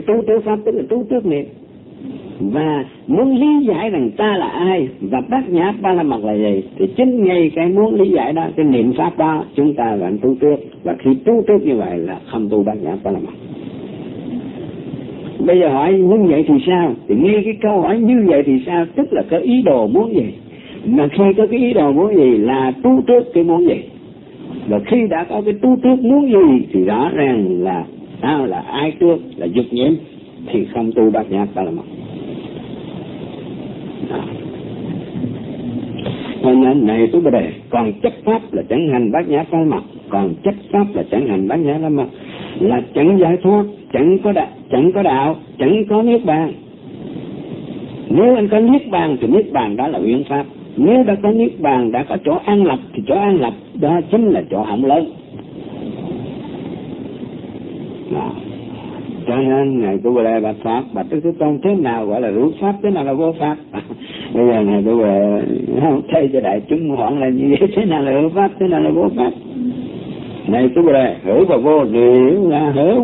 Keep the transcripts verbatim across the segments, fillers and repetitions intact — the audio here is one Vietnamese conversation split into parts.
tu trước pháp tức là tu trước niệm. Và muốn lý giải rằng ta là ai và Bát Nhã Ba La Mật là gì, thì chính ngay cái muốn lý giải đó, cái niệm pháp đó, chúng ta vẫn tu trước. Và khi tu trước như vậy là không tu Bát Nhã Ba La Mật. Bây giờ hỏi như vậy thì sao? Thì nghe cái câu hỏi như vậy thì sao, tức là có ý đồ muốn gì. Mà khi có cái ý đồ muốn gì là tu trước cái muốn gì. Và khi đã có cái tu trước muốn gì thì rõ ràng là sao, là ai trước, là dục nhiễm, thì không tu Bát Nhã Ba La Mật. Cho nên này tôi bây đề, còn chấp pháp là chẳng hành Bát Nhã Ba La Mật, còn chấp pháp là chẳng hành Bát Nhã Ba La Mật, là chẳng giải thoát, chẳng có đạo, chẳng có đạo, chẳng có niết bàn. Nếu anh có niết bàn thì niết bàn đó là uyển pháp. Nếu đã có niết bàn, đã có chỗ an lập thì chỗ an lập đó chính là chỗ hỏng lớn. Đó. Cho nên ngày tôi về bạch Pháp, bạch Đức Thế Tôn thế nào gọi là hữu pháp, thế nào là vô pháp. Bây giờ này tôi về thay cho đại chúng hoảng là như vậy, thế nào là hữu pháp, thế nào là vô pháp. Này tôi về hữu và vô đều là hữu.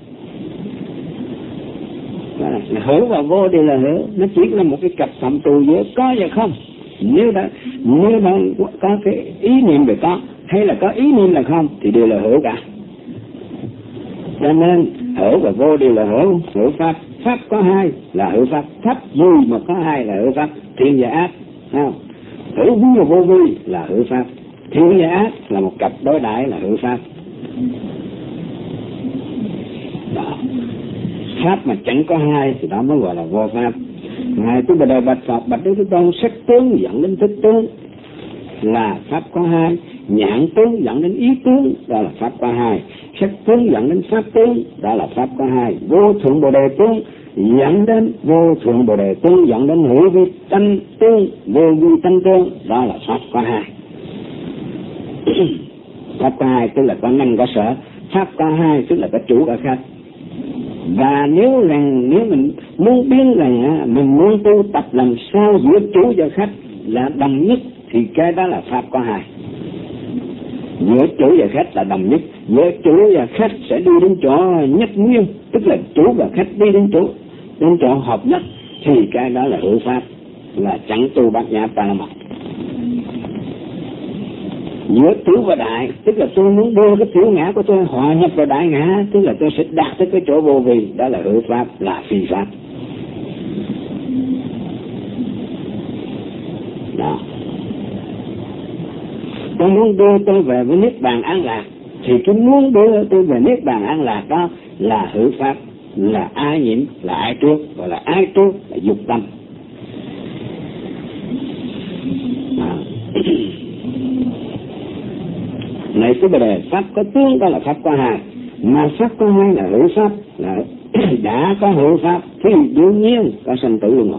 Hữu và vô đều là hữu, nó chỉ là một cái cặp phạm trù giữa có và không. Nếu đã nếu đã có cái ý niệm về có hay là có ý niệm là không thì đều là hữu cả. Cho nên hữu và vô đều là hữu. Hữu pháp, pháp có hai là hữu pháp, pháp vui mà có hai là hữu pháp, thiện và ác. Không? Hữu vui và vô vui là hữu pháp, thiện và ác là một cặp đối đãi là hữu pháp. Đó. Pháp mà chẳng có hai thì đó mới gọi là vô pháp. Ngài tôi bắt đầu bạch Phật, bạch Đức Thế Tôn, sắc tướng dẫn đến thức tướng là pháp có hai, nhãn tướng dẫn đến ý tướng đó là pháp có hai, sắc tướng dẫn đến pháp tướng đó là pháp có hai, vô thượng bồ đề tướng dẫn đến vô thượng bồ đề tướng dẫn đến hữu vi tánh tướng, vô vi tánh tướng đó là pháp có hai. Pháp có hai tức là có năng có sở, pháp có hai tức là có chủ có khách. Và nếu rằng nếu mình muốn biết rằng mình muốn tu tập làm sao giữa chủ và khách là đồng nhất thì cái đó là pháp có hai. Giữa chủ và khách là đồng nhất, giữa chủ và khách sẽ đi đến chỗ nhất nguyên, tức là chủ và khách đi đến chỗ đến chỗ hợp nhất thì cái đó là hữu pháp, là chẳng tu Bát Nhã Ba La Mật. Giữa tiểu và đại, tức là tôi muốn đưa cái tiểu ngã của tôi hòa nhập vào đại ngã, tức là tôi sẽ đạt tới cái chỗ vô vi, đó là hữu pháp, là phi pháp. Đó. Tôi muốn đưa tôi về với niết bàn an lạc, thì cái muốn đưa tôi về niết bàn an lạc đó là hữu pháp, là ai nhiễm, là ai trước, gọi là ai trước là dục tâm. Đó. Này cái đề pháp có tướng đó là pháp có hai, mà pháp có hai là hữu pháp, là đã có hữu pháp thì đương nhiên có sanh tử luân hồi.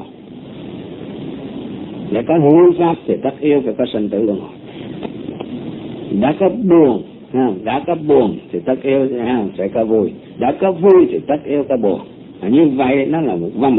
Để có hữu pháp thì tất yếu phải có sanh tử luân hồi. Đã có buồn, đã có buồn thì tất yếu sẽ có vui, đã có vui thì tất yếu có buồn. Như vậy nó là một vòng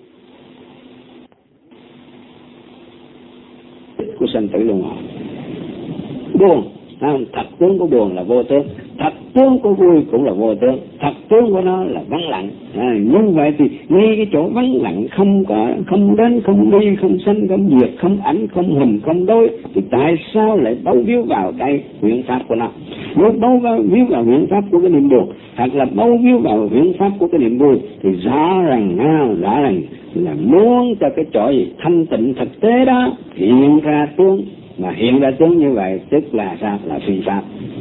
của sanh tử luân hồi. Buồn, thật tướng của buồn là vô tướng, thật tướng của vui cũng là vô tướng, thật tướng của nó là vắng lặng. À, như vậy thì ngay cái chỗ vắng lặng không có, không đến, không đi, không sanh, không diệt, không ảnh, không hình, không đối, thì tại sao lại bấu víu vào cái huyễn pháp của nó? Nếu bấu víu vào huyễn pháp của cái niệm buồn, hoặc là bấu víu vào huyễn pháp của cái niệm vui, thì rõ ràng, rõ ràng là muốn cho cái chỗ gì thanh tịnh thực tế đó hiện ra tướng. Mà hiện ra tướng như vậy tức là sao? Là phi pháp.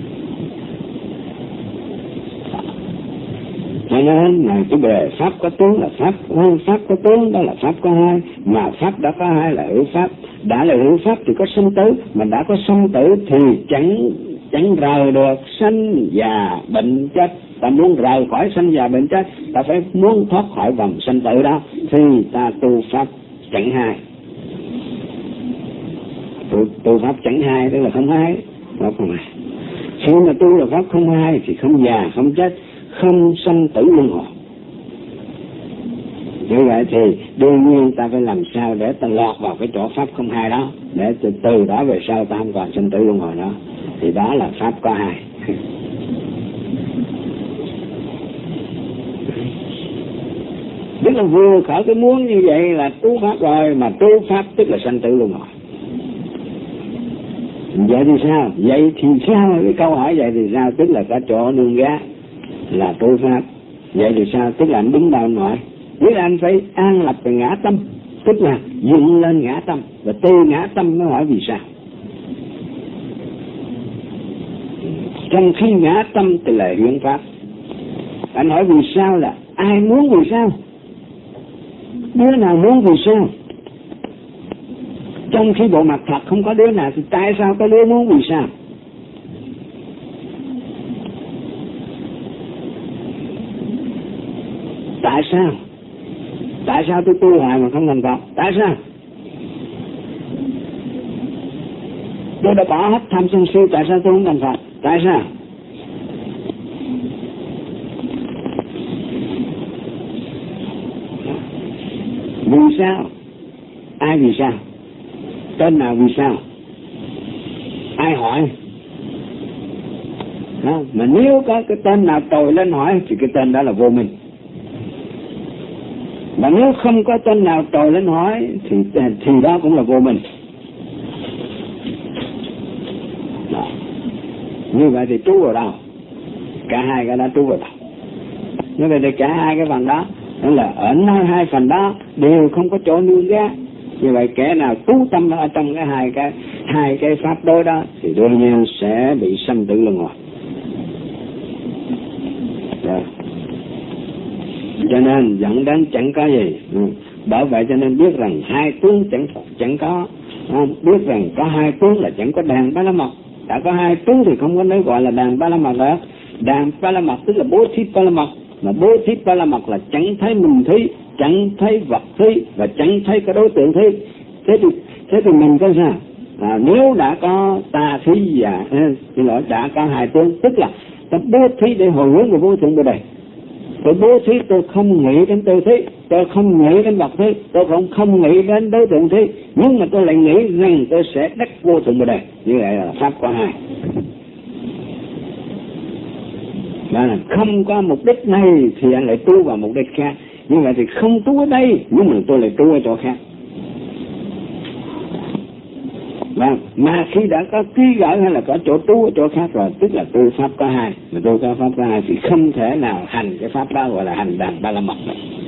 Cho nên này cái bề pháp có tướng là pháp, pháp có tướng đó là pháp có hai, mà pháp đã có hai là hữu pháp. Đã là hữu pháp thì có sanh tử, mà đã có sanh tử thì chẳng chẳng rời được sanh già bệnh chết. Ta muốn rời khỏi sanh già bệnh chết, ta phải muốn thoát khỏi vòng sanh tử đó, thì ta tu pháp chẳng hai. Tu, tu pháp chẳng hai tức là không hai, pháp không hai. Khi mà tu là pháp không hai thì không già, không chết, không sanh tử luân hồi. Như vậy thì đương nhiên ta phải làm sao để ta lọt vào cái chỗ pháp không hai đó, để từ, từ đó về sau ta không còn sanh tử luân hồi nữa. Thì đó là pháp có hai. Tức là vừa khởi cái muốn như vậy là trú pháp rồi, mà trú pháp tức là sanh tử luân hồi. Vậy thì sao? Vậy thì sao? Cái câu hỏi vậy thì sao? Tức là cả chỗ nương gá là trú pháp. Vậy thì sao? Tức là anh đứng đâu nói, tức là anh phải an lập về ngã tâm, tức là dựng lên ngã tâm, và từ ngã tâm mới hỏi vì sao. Trong khi ngã tâm thì là hiện pháp. Anh hỏi vì sao là ai muốn vì sao? Đứa nào muốn vì sao? Trong khi bộ mặt thật không có đứa nào thì tại sao có đứa muốn vì sao? Tại sao? Tại sao tôi tu hoài mà không thành Phật? Tại sao? Tôi đã bỏ hết tham sân si, tại sao tôi không thành Phật? Tại sao? Vì sao? Ai vì sao? Tên nào vì sao? Ai hỏi? Đó. Mà nếu có cái tên nào trồi lên hỏi thì cái tên đó là vô minh. Mà nếu không có tên nào trồi lên hỏi thì thì đó cũng là vô minh. Đó. Như vậy thì trú vào đâu? Cả hai cái đó trú vào đâu? Như vậy thì cả hai cái phần đó, đó là ở nơi hai phần đó đều không có chỗ nương gá. Như vậy kẻ nào trú tâm ở trong cái hai cái hai cái pháp đối đó thì đương nhiên sẽ bị sanh tử luân hồi. Rồi. Cho nên dẫn đến chẳng có gì. Ừ. Bởi vậy cho nên biết rằng hai tướng chẳng chẳng có, không? Biết rằng có hai tướng là chẳng có đàn Ba La Mật. Đã có hai tướng thì không có nói gọi là đàn Ba La Mật nữa. Đàn Ba La Mật tức là bố thí Ba La Mật, mà bố thí Ba La Mật là chẳng thấy mình thí, chẳng thấy vật thí và chẳng thấy cái đối tượng thí. Thế thì thế thì mình có sao? À, nếu đã có ta thí và xin lỗi đã có hai tướng, tức là ta bố thí để hồi hướng về vô thượng Bồ Đề. Tôi bố thí tôi không nghĩ đến tư thí, tôi không nghĩ đến vật thí, tôi không không nghĩ đến đối tượng thí, nhưng mà tôi lại nghĩ rằng tôi sẽ đắc vô thượng Bồ Đề. Như vậy là pháp có hai. Mà không có mục đích này thì anh lại tu vào mục đích khác. Như vậy thì không tu ở đây, nhưng mà tôi lại tu ở chỗ khác. Và mà khi đã có ký gửi hay là có chỗ tu ở chỗ khác rồi, tức là tu pháp có hai. Mà tu có pháp có hai thì không thể nào hành cái pháp đó gọi là hành đàn Ba La Mật.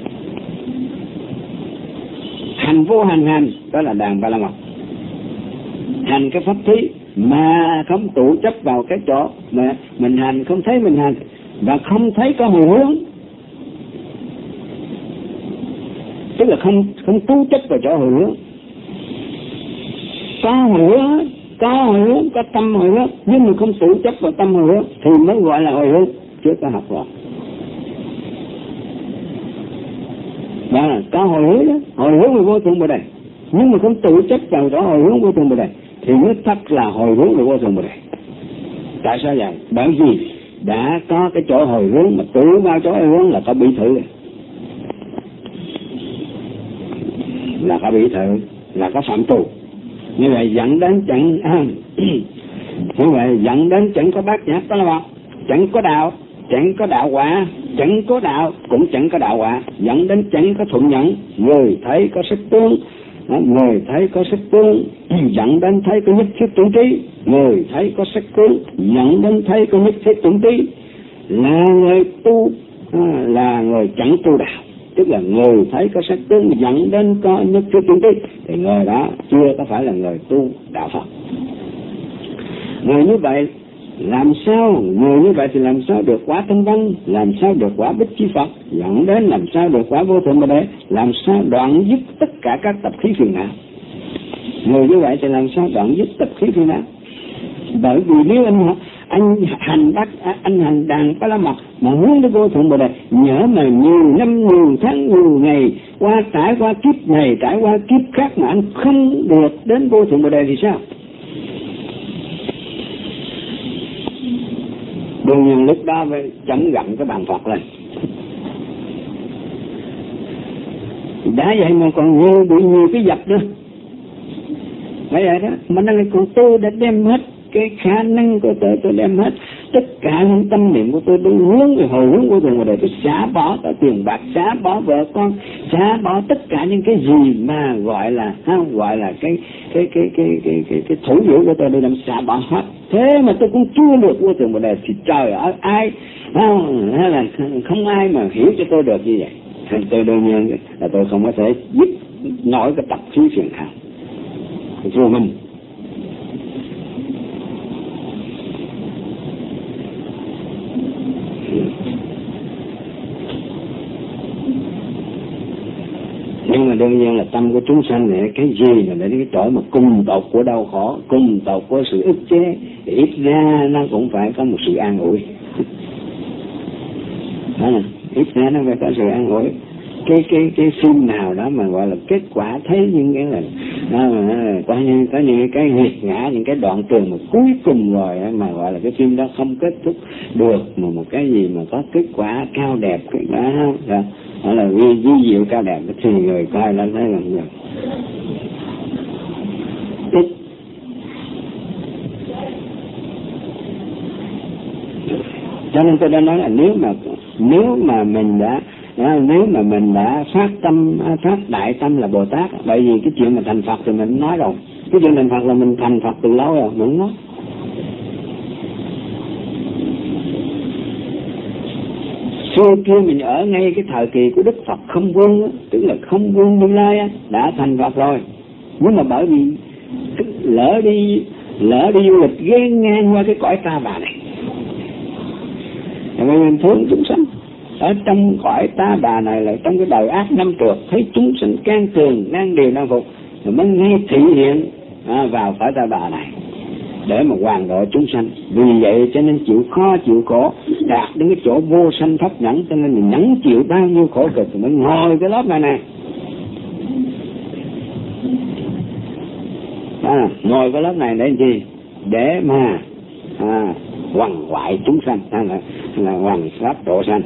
Hành vô hành hành đó là đàn Ba La Mật. Hành cái pháp thí mà không tụ chấp vào cái chỗ mà mình hành, không thấy mình hành và không thấy có hồi hướng, tức là không không tu chấp vào chỗ hồi hướng. Có hồi hướng, có hồi hướng, có tâm hồi hướng, nhưng mà không tụ chấp vào tâm hồi hướng thì mới gọi là hồi hướng. Chưa có học rồi. Đó là có hồi hướng đó, hồi hướng về vô thượng Bồ Đề, nhưng mà không tụ chấp vào chỗ hồi hướng vô thượng Bồ Đề thì mới thật là hồi hướng về vô thượng Bồ Đề. Tại sao vậy? Bởi vì đã có cái chỗ hồi hướng mà tụ vào chỗ hồi hướng là có bị thử, là có bị thử, là có phạm tù. Như vậy dẫn đến chẳng à, như vậy dẫn đến chẳng có bát nhã Ba La Mật, chẳng có đạo, chẳng có đạo quả, chẳng có đạo cũng chẳng có đạo quả, dẫn đến chẳng có thuận nhẫn. Người thấy có sắc tướng, người thấy có sắc tướng, dẫn đến thấy có nhất thiết tưởng trí. Người thấy có sắc tướng, dẫn đến thấy có nhất thiết tưởng trí. Là người tu, là người chẳng tu đạo, tức là người thấy có sắc tướng dẫn đến có nhất thiết tưởng trí thì người đó chưa có phải là người tu đạo Phật. Người như vậy làm sao, người như vậy thì làm sao được quả thanh văn, làm sao được quả bích chi Phật, dẫn đến làm sao được quả vô thượng Bồ Đề, làm sao đoạn dứt tất cả các tập khí phiền não. Người như vậy thì làm sao đoạn dứt tập khí phiền não? Bởi vì nếu anh anh hành bác anh hành đàn Ba La Mật mà hướng đến vô thượng Bồ Đề, nhớ mà nhiều năm nhiều tháng nhiều ngày qua trải qua kiếp này trải qua kiếp khác mà anh không được đến vô thượng Bồ Đề thì sao? Đương nhiên lúc đó mới chấm gặm cái bàn Phật lên. Đã vậy mà còn nhiều bị nhiều cái dập nữa. Vậy vậy đó, mà nó lại còn tu để đem hết cái khả năng của tôi, tôi đem hết tất cả những tâm niệm của tôi đúng hướng về hồi hướng của thường mà để tôi xả bỏ cả tiền bạc, xả bỏ vợ con, xả bỏ tất cả những cái gì mà gọi là không gọi là cái cái cái cái cái cái, cái thủ dữ của tôi, tôi làm xả bỏ hết. Thế mà tôi cũng chưa được vô thường mà để thì trời ơi, ai không, hay là không ai mà hiểu cho tôi được như vậy. Thành tôi đương nhiên là tôi không có thể dứt nổi cái tập khí phiền não vô minh. Nhưng mà đương nhiên là tâm của chúng sanh này cái gì là để cái chỗ mà cùng tột của đau khổ, cùng tột của sự ức chế, thì ít ra nó cũng phải có một sự an ủi. Đó là ít ra nó phải có sự an ủi. Cái cái cái phim nào đó mà gọi là kết quả thấy những cái là đó mà có những có những cái nghiệt ngã, những cái đoạn trường mà cuối cùng rồi mà gọi là cái phim đó không kết thúc được, mà một cái gì mà có kết quả cao đẹp cái đó đó, đó là vi vi diệu cao đẹp thì người coi lên thấy là người ít. Cho nên tôi đã nói là nếu mà nếu mà mình đã Đó, nếu mà mình đã phát tâm, phát đại tâm là Bồ Tát, bởi vì cái chuyện mà thành Phật thì mình nói rồi, cái chuyện thành Phật là mình thành Phật từ lâu rồi, mình nói. Xưa kia mình ở ngay cái thời kỳ của Đức Phật Không Vương, tức là Không Vương Như Lai á, đã thành Phật rồi, nhưng mà bởi vì lỡ đi lỡ đi du lịch ghé ngang qua cái cõi ta bà này, rồi mình thương chúng sanh. Ở trong cõi ta bà này là trong cái đời ác năm trượt, thấy chúng sinh can cường đang điều đang phục, rồi mới ngay thị hiện à, vào cõi ta bà này để mà hoàn độ chúng sanh. Vì vậy cho nên chịu khó chịu khổ, đạt đến cái chỗ vô sanh pháp nhẫn, cho nên mình nhẫn chịu bao nhiêu khổ cực thì mới ngồi cái lớp này nè. À, ngồi cái lớp này để làm gì? Để mà à, hoằng hoại chúng sanh, hay là, là hoằng pháp độ sanh.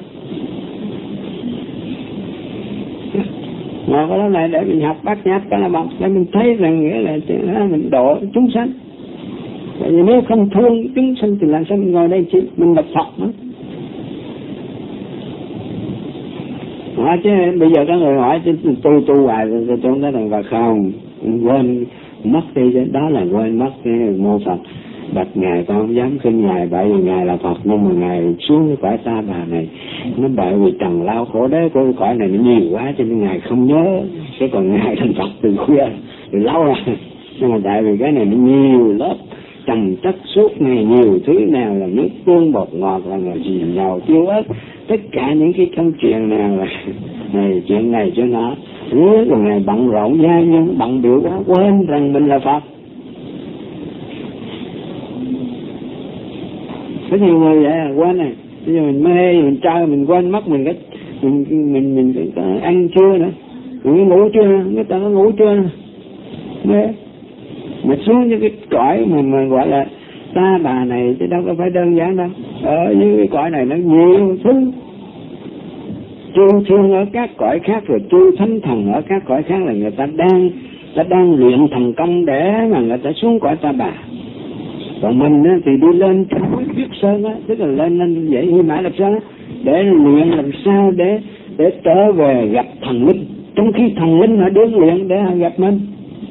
Ngồi cái lớp này để mình học bát nhát cái là bọc, để mình thấy rằng nghĩa là mình độ chúng sanh. Bởi vì nếu không thương chúng sanh thì làm sao mình ngồi đây chứ? Mình là Phật nữa. Hỏi chứ bây giờ có người hỏi chứ tôi tu hoài tôi không thấy rằng Phật không, quên mất đi, đó là quên mất cái mô Phật. Bạch Ngài con không dám khinh Ngài, bởi vì Ngài là Phật, nhưng mà Ngài xuống cái cõi ta bà này nó bởi vì trần lao khổ đế của cõi này nó nhiều quá cho nên Ngài không nhớ. Cái còn Ngài thành Phật từ khuya từ lâu rồi, nhưng mà tại vì cái này nó nhiều lớp trầm chất suốt ngày, nhiều thứ nào là nước tương bột ngọt, là người gì giàu tiêu ớt, tất cả những cái công chuyện nào là này chuyện này chuyện đó, nếu còn Ngài bận rộn gia nhân bận biểu quá, quên rằng mình là Phật. Có nhiều người vậy là quên này, bây giờ mình mê, mình chơi, mình quên mất mình cái mình mình mình, mình có ăn chưa nữa, mình ngủ chưa, người ta có ngủ chưa, mê. Mà xuống những cái cõi mà mà gọi là ta bà này chứ đâu có phải đơn giản đâu. Ở dưới cái cõi này nó nhiều thứ. Chư thiên ở các cõi khác, rồi chư thánh thần ở các cõi khác là người ta đang ta đang luyện thành công để mà người ta xuống cõi ta bà. Còn mình á, thì đi lên cái núi Viết Sơn á, tức là lên lên vậy Hy Mã Lạp Sơn á, để luyện làm sao để để trở về gặp thần linh, trong khi thần linh họ đến luyện để họ gặp mình.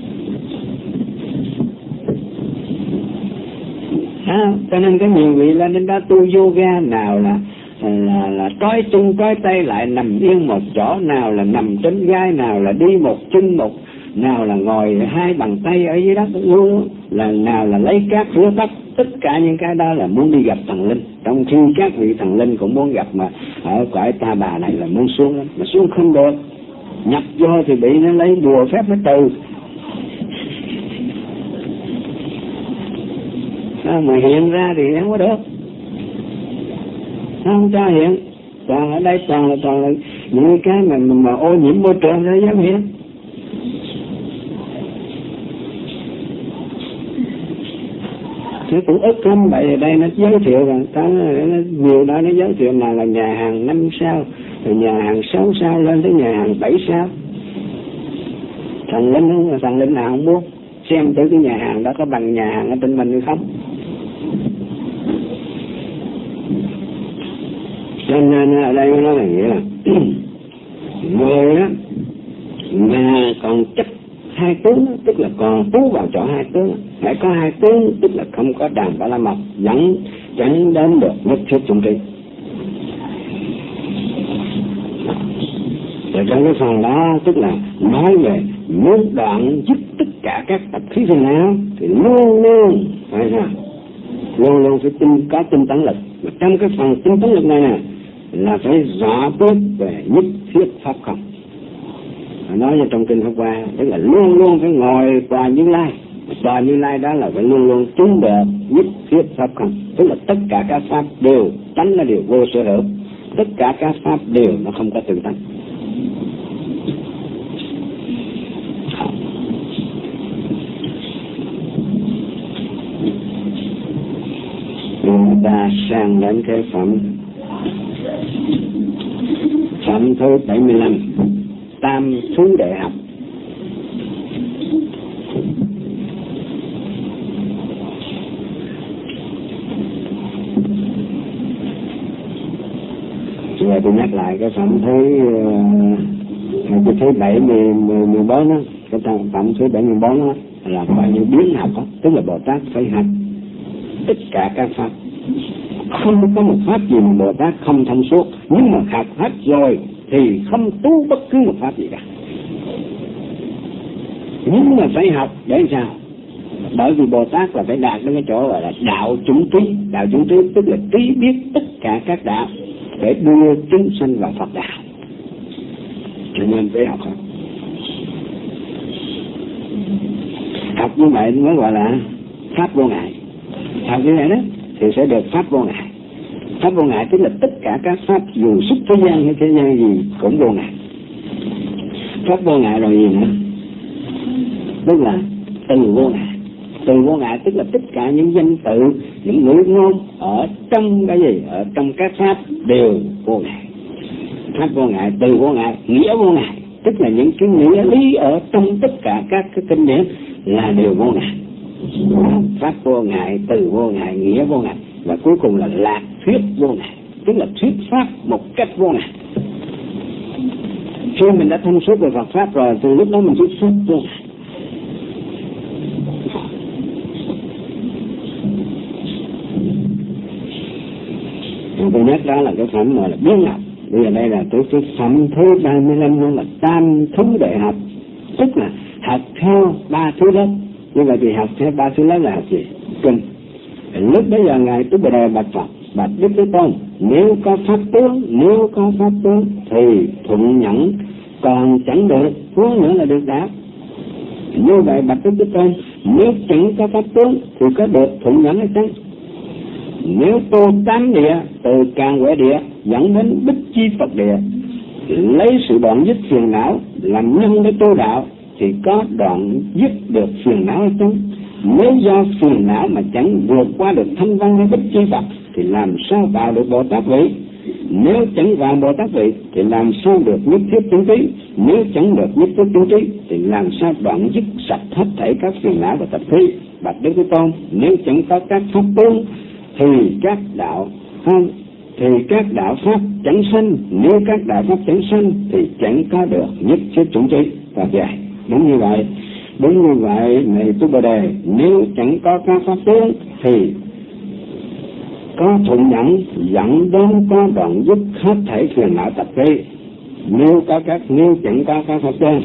À, cho nên có nhiều vị lên đến đó tu yoga, nào là là là trói chân trói tay lại nằm yên một chỗ, nào là nằm trên gai, nào là đi một chân một, nào là ngồi hai bàn tay ở dưới đất luôn, là nào là lấy cát rửa tóc, tất cả những cái đó là muốn đi gặp thần linh, trong khi các vị thần linh cũng muốn gặp, mà ở cõi ta bà này là muốn xuống lắm, mà xuống không được, nhập vô thì bị nó lấy đùa phép nó từ. À, mà hiện ra thì không có được, không cho hiện, toàn ở đây toàn là toàn là những cái mà mà ô nhiễm môi trường đó dám hiện. Nó cũng ức lắm, bởi vì đây nó giới thiệu rằng có nhiều đó, nó giới thiệu nào là nhà hàng năm sao, rồi nhà hàng sáu sao lên tới nhà hàng bảy sao. Thần linh không, thần linh nào không muốn xem tới cái nhà hàng đó có bằng nhà hàng ở bên mình hay không. Cho nên ở đây nó là nghĩa là người á mà còn chấp hai tướng, tức là còn tú vào chỗ hai tướng, phải có hai tướng, tức là không có đàn Ba La Mật dẫn chẳng đến được nhất thiết trung tri. Và trong cái phần đó tức là nói về muốn đoạn dứt tất cả các tập khí phiền não thì luôn luôn phải sao? Luôn luôn phải tinh có tinh tấn lực. Và trong cái phần tinh tấn lực này nè là phải rõ biết về nhất thiết pháp không. Nói như trong kinh Pháp Hoa, tức là luôn luôn phải ngồi tòa Như Lai. Tòa Như Lai đó là phải luôn luôn chứng được nhất thiết pháp không, tức là tất cả các pháp đều tánh là điều vô sở hữu, tất cả các pháp đều nó không có tự tánh. Người ta sang đến cái phẩm phẩm thứ bảy mươi lăm, tam thứ đệ học. Giờ tôi nhắc lại cái phẩm thứ uh, cái thứ bảy mươi mười bốn đó, cái phẩm thứ bảy mươi bốn đó là coi như biến học đó, tức là Bồ Tát phải học tất cả các pháp. Không có một pháp gì mà Bồ Tát không thông suốt, nhưng mà học hết rồi thì không tu bất cứ một pháp gì cả. Nhưng mà phải học để sao? Bởi vì Bồ Tát là phải đạt đến cái chỗ gọi là đạo chủng trí. Đạo chủng trí tức là trí biết tất cả các đạo để đưa chúng sanh vào Phật đạo. Cho nên phải học hết. Học như vậy mới gọi là pháp vô ngại. Học như vậy đó thì sẽ được pháp vô ngại. Pháp vô ngại tức là tất cả các pháp dù xuất thế gian hay thế gian gì cũng vô ngại. Pháp vô ngại rồi gì nữa? Tức là từ vô ngại. Từ vô ngại tức là tất cả những danh tự, những ngữ ngôn ở trong cái gì? Ở trong các pháp đều vô ngại. Pháp vô ngại, từ vô ngại, nghĩa vô ngại, tức là những cái nghĩa lý ở trong tất cả các cái kinh điển là đều vô ngại. Pháp vô ngại, từ vô ngại, nghĩa vô ngại, và cuối cùng là lạc thuyết vô ngại, tức là thuyết pháp một cách vô ngại. Khi mình đã thông suốt về Phật pháp rồi thì lúc đó mình thuyết pháp vô ngại. Tôi nhắc đó là cái phẩm mà là biến học. Bây giờ đây là cái phẩm thứ ba mươi lăm, nó là tam thứ đệ học, tức là học theo ba thứ lớp. Như vậy thì học theo ba thứ lớp là học gì? Kinh. Lúc bây giờ ngài Tứ Bồ Đề bạch Phật, bạch Đức Thế Tôn, nếu có pháp tướng, nếu có pháp tướng thì thuận nhẫn, còn chẳng được, huống nữa là được đạo. Như vậy bạch Đức Thế Tôn, nếu chẳng có pháp tướng thì có được thuận nhẫn hay chăng? Nếu tu tám địa từ Càn Huệ địa dẫn đến Bích Chi Phật địa, lấy sự đoạn dứt phiền não làm nhân để tu đạo thì có đoạn dứt được phiền não hay chăng? Nếu do phiền não mà chẳng vượt qua được thanh văn hay Bích Chi Phật thì làm sao vào được Bồ Tát vị? Nếu chẳng vào Bồ Tát vị thì làm sao được nhất thiết chúng trí? Nếu chẳng được nhất thiết chúng trí thì làm sao đoạn dứt sạch hết thảy các phiền não và tập khí? Bạch Đức Thế Tôn, nếu chẳng có các pháp tướng thì các đạo không thì các đạo pháp chẳng sanh, nếu các đạo pháp chẳng sanh thì chẳng có được nhất thiết chủng trí. Và vậy đúng như vậy, đúng như vậy này Tứ Bồ Đề, nếu chẳng có các pháp tướng thì có thuận nhẫn dẫn đến có đoạn dứt hết thảy phiền não tập khí. Nếu có các nếu chẳng có các pháp tướng,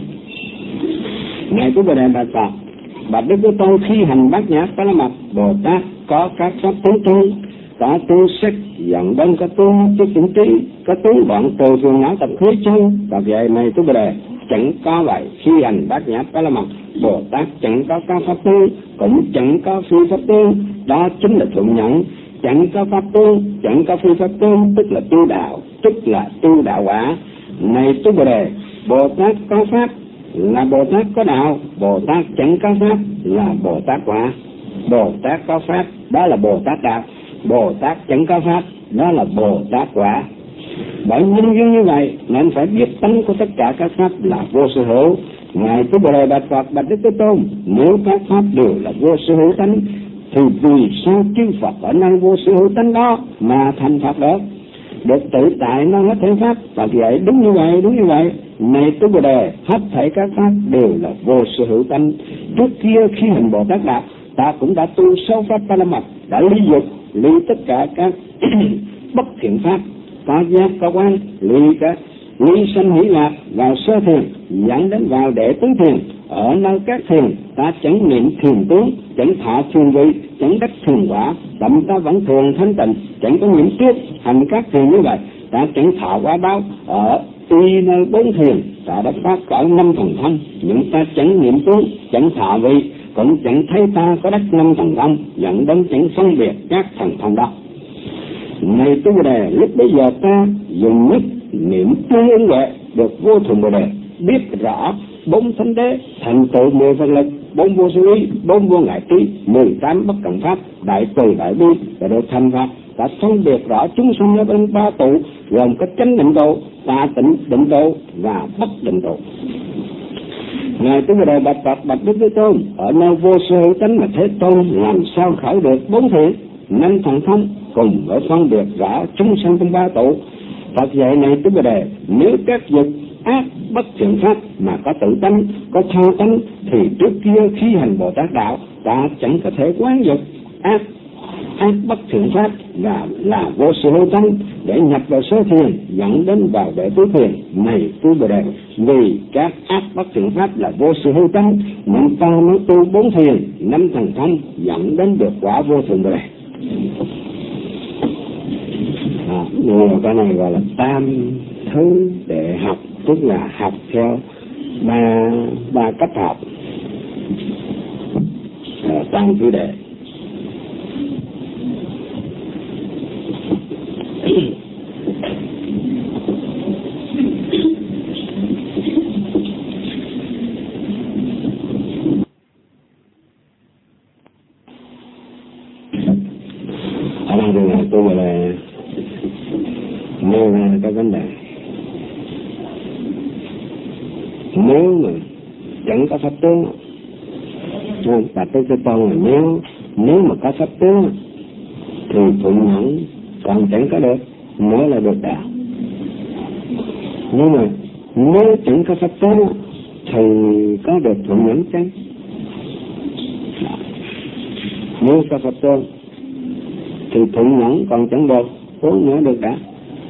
này Tứ Bồ Đề bạch Phật, bạch Đức Thế Tôn, khi hành bát nhã Ba La Mật, Bồ Tát có các pháp tướng tu, có tu sắc dẫn đến có tu chức chủng trí, có tu đoạn từ phiền não tập khí chung. Và vậy này Tứ Bồ Đề, chẳng có vậy. Khi hành bát nhã Ba La Mật, Bồ Tát chẳng có các pháp tướng, cũng chẳng có phi pháp tướng, đó chính là thuận nhẫn. Chẳng có pháp tướng, chẳng có phi pháp tướng, tức là tu đạo, tức là tu đạo quả. Này Tứ Bồ Đề, Bồ Tát có pháp là Bồ Tát có đạo, Bồ Tát chẳng có pháp là Bồ Tát quả. Bồ Tát có pháp đó là Bồ Tát đạo, Bồ Tát chẳng có pháp đó là Bồ Tát quả. Bởi nguyên nhân như vậy nên phải biết tánh của tất cả các pháp là vô sở hữu. Ngài Tứ Bồ Đề bạch Phật, bạch Đức Thế Tôn, nếu các pháp đều là vô sở hữu tánh thì vì sao chư Phật ở nơi vô sở hữu tánh đó mà thành Phật được? được tự tại nó hết thể pháp. Và vậy đúng như vậy, đúng như vậy. Này tu Bồ Đề, hết thảy các pháp đều là vô sở hữu tánh. Trước kia khi hành Bồ Tát Đạo, ta cũng đã tu sáu pháp ba la mật, đã ly dục, ly tất cả các bất thiện pháp, có giác có quán, ly các ly sanh hỷ lạc vào sơ thiền, dẫn đến vào đệ tứ thiền. Ở nơi các thiền ta chẳng niệm thiền tướng, chẳng thọ thiền vị, chẳng đắc thiền quả, tâm ta vẫn thường thanh tịnh, chẳng có nhiễm trước. Hành các thiền như vậy, ta chẳng thọ quả báo. Ở tuy nơi bốn thiền ta đã phát cỡ năm thần thông, nhưng ta chẳng niệm tướng, chẳng thọ vị, cũng chẳng thấy ta có đắc năm thần thông, dẫn đến chẳng phân biệt các thần thông đó. Này tu Bồ Đề, lúc bây giờ ta dùng nhất niệm tương ứng huệ được vô thượng Bồ Đề, biết rõ bốn thánh đế, thành tựu mười phần lực, bốn vô sư ý, bốn vô ngại trí, mười tám bất cận pháp, đại từ đại bi và được thành pháp. Đã phân biệt rõ chúng sanh ở bên ba tụ, gồm có chánh định độ, tà tịnh định độ và bất định độ. Ngài tu Bồ Đề bạch Phật, bạch Đức Thế Tôn, ở nơi vô sở hữu tánh mà Thế Tôn làm sao khởi được bốn thiện, năm thần thông, cùng với phân biệt rõ chúng sanh trong ba tụ. Phật dạy này tu Bồ Đề, nếu các dục ác bất thiện pháp mà có tự tánh, có tha tánh, thì trước kia khi hành Bồ Tát Đạo ta chẳng có thể quán dục ác ác bất thiện pháp và là vô sở hữu tánh để nhập vào sơ thiền, dẫn đến vào đệ tứ thiền. Này tu Bồ Đề, vì các ác bất thiện pháp là vô sở hữu tánh nên ta mới tu bốn thiền, năm thần thông, dẫn đến được quả vô thượng Bồ Đề. À, nhiều cái này gọi là tam thứ để học, tức là học theo ba ba cách học. À, tam thứ đệ. Ở đây thì tôi gọi là nêu ra cái vấn đề. Nếu mà chẳng có pháp tướng, và tôi cho con là nếu nếu mà có pháp tướng thì thuận nhẫn, còn chẳng có được nữa là được đạo. Nhưng mà nếu chẳng có pháp tướng thì có được thuận nhẫn chăng? Nếu có pháp tướng thì thuận nhẫn còn chẳng được, uống nữa được đã.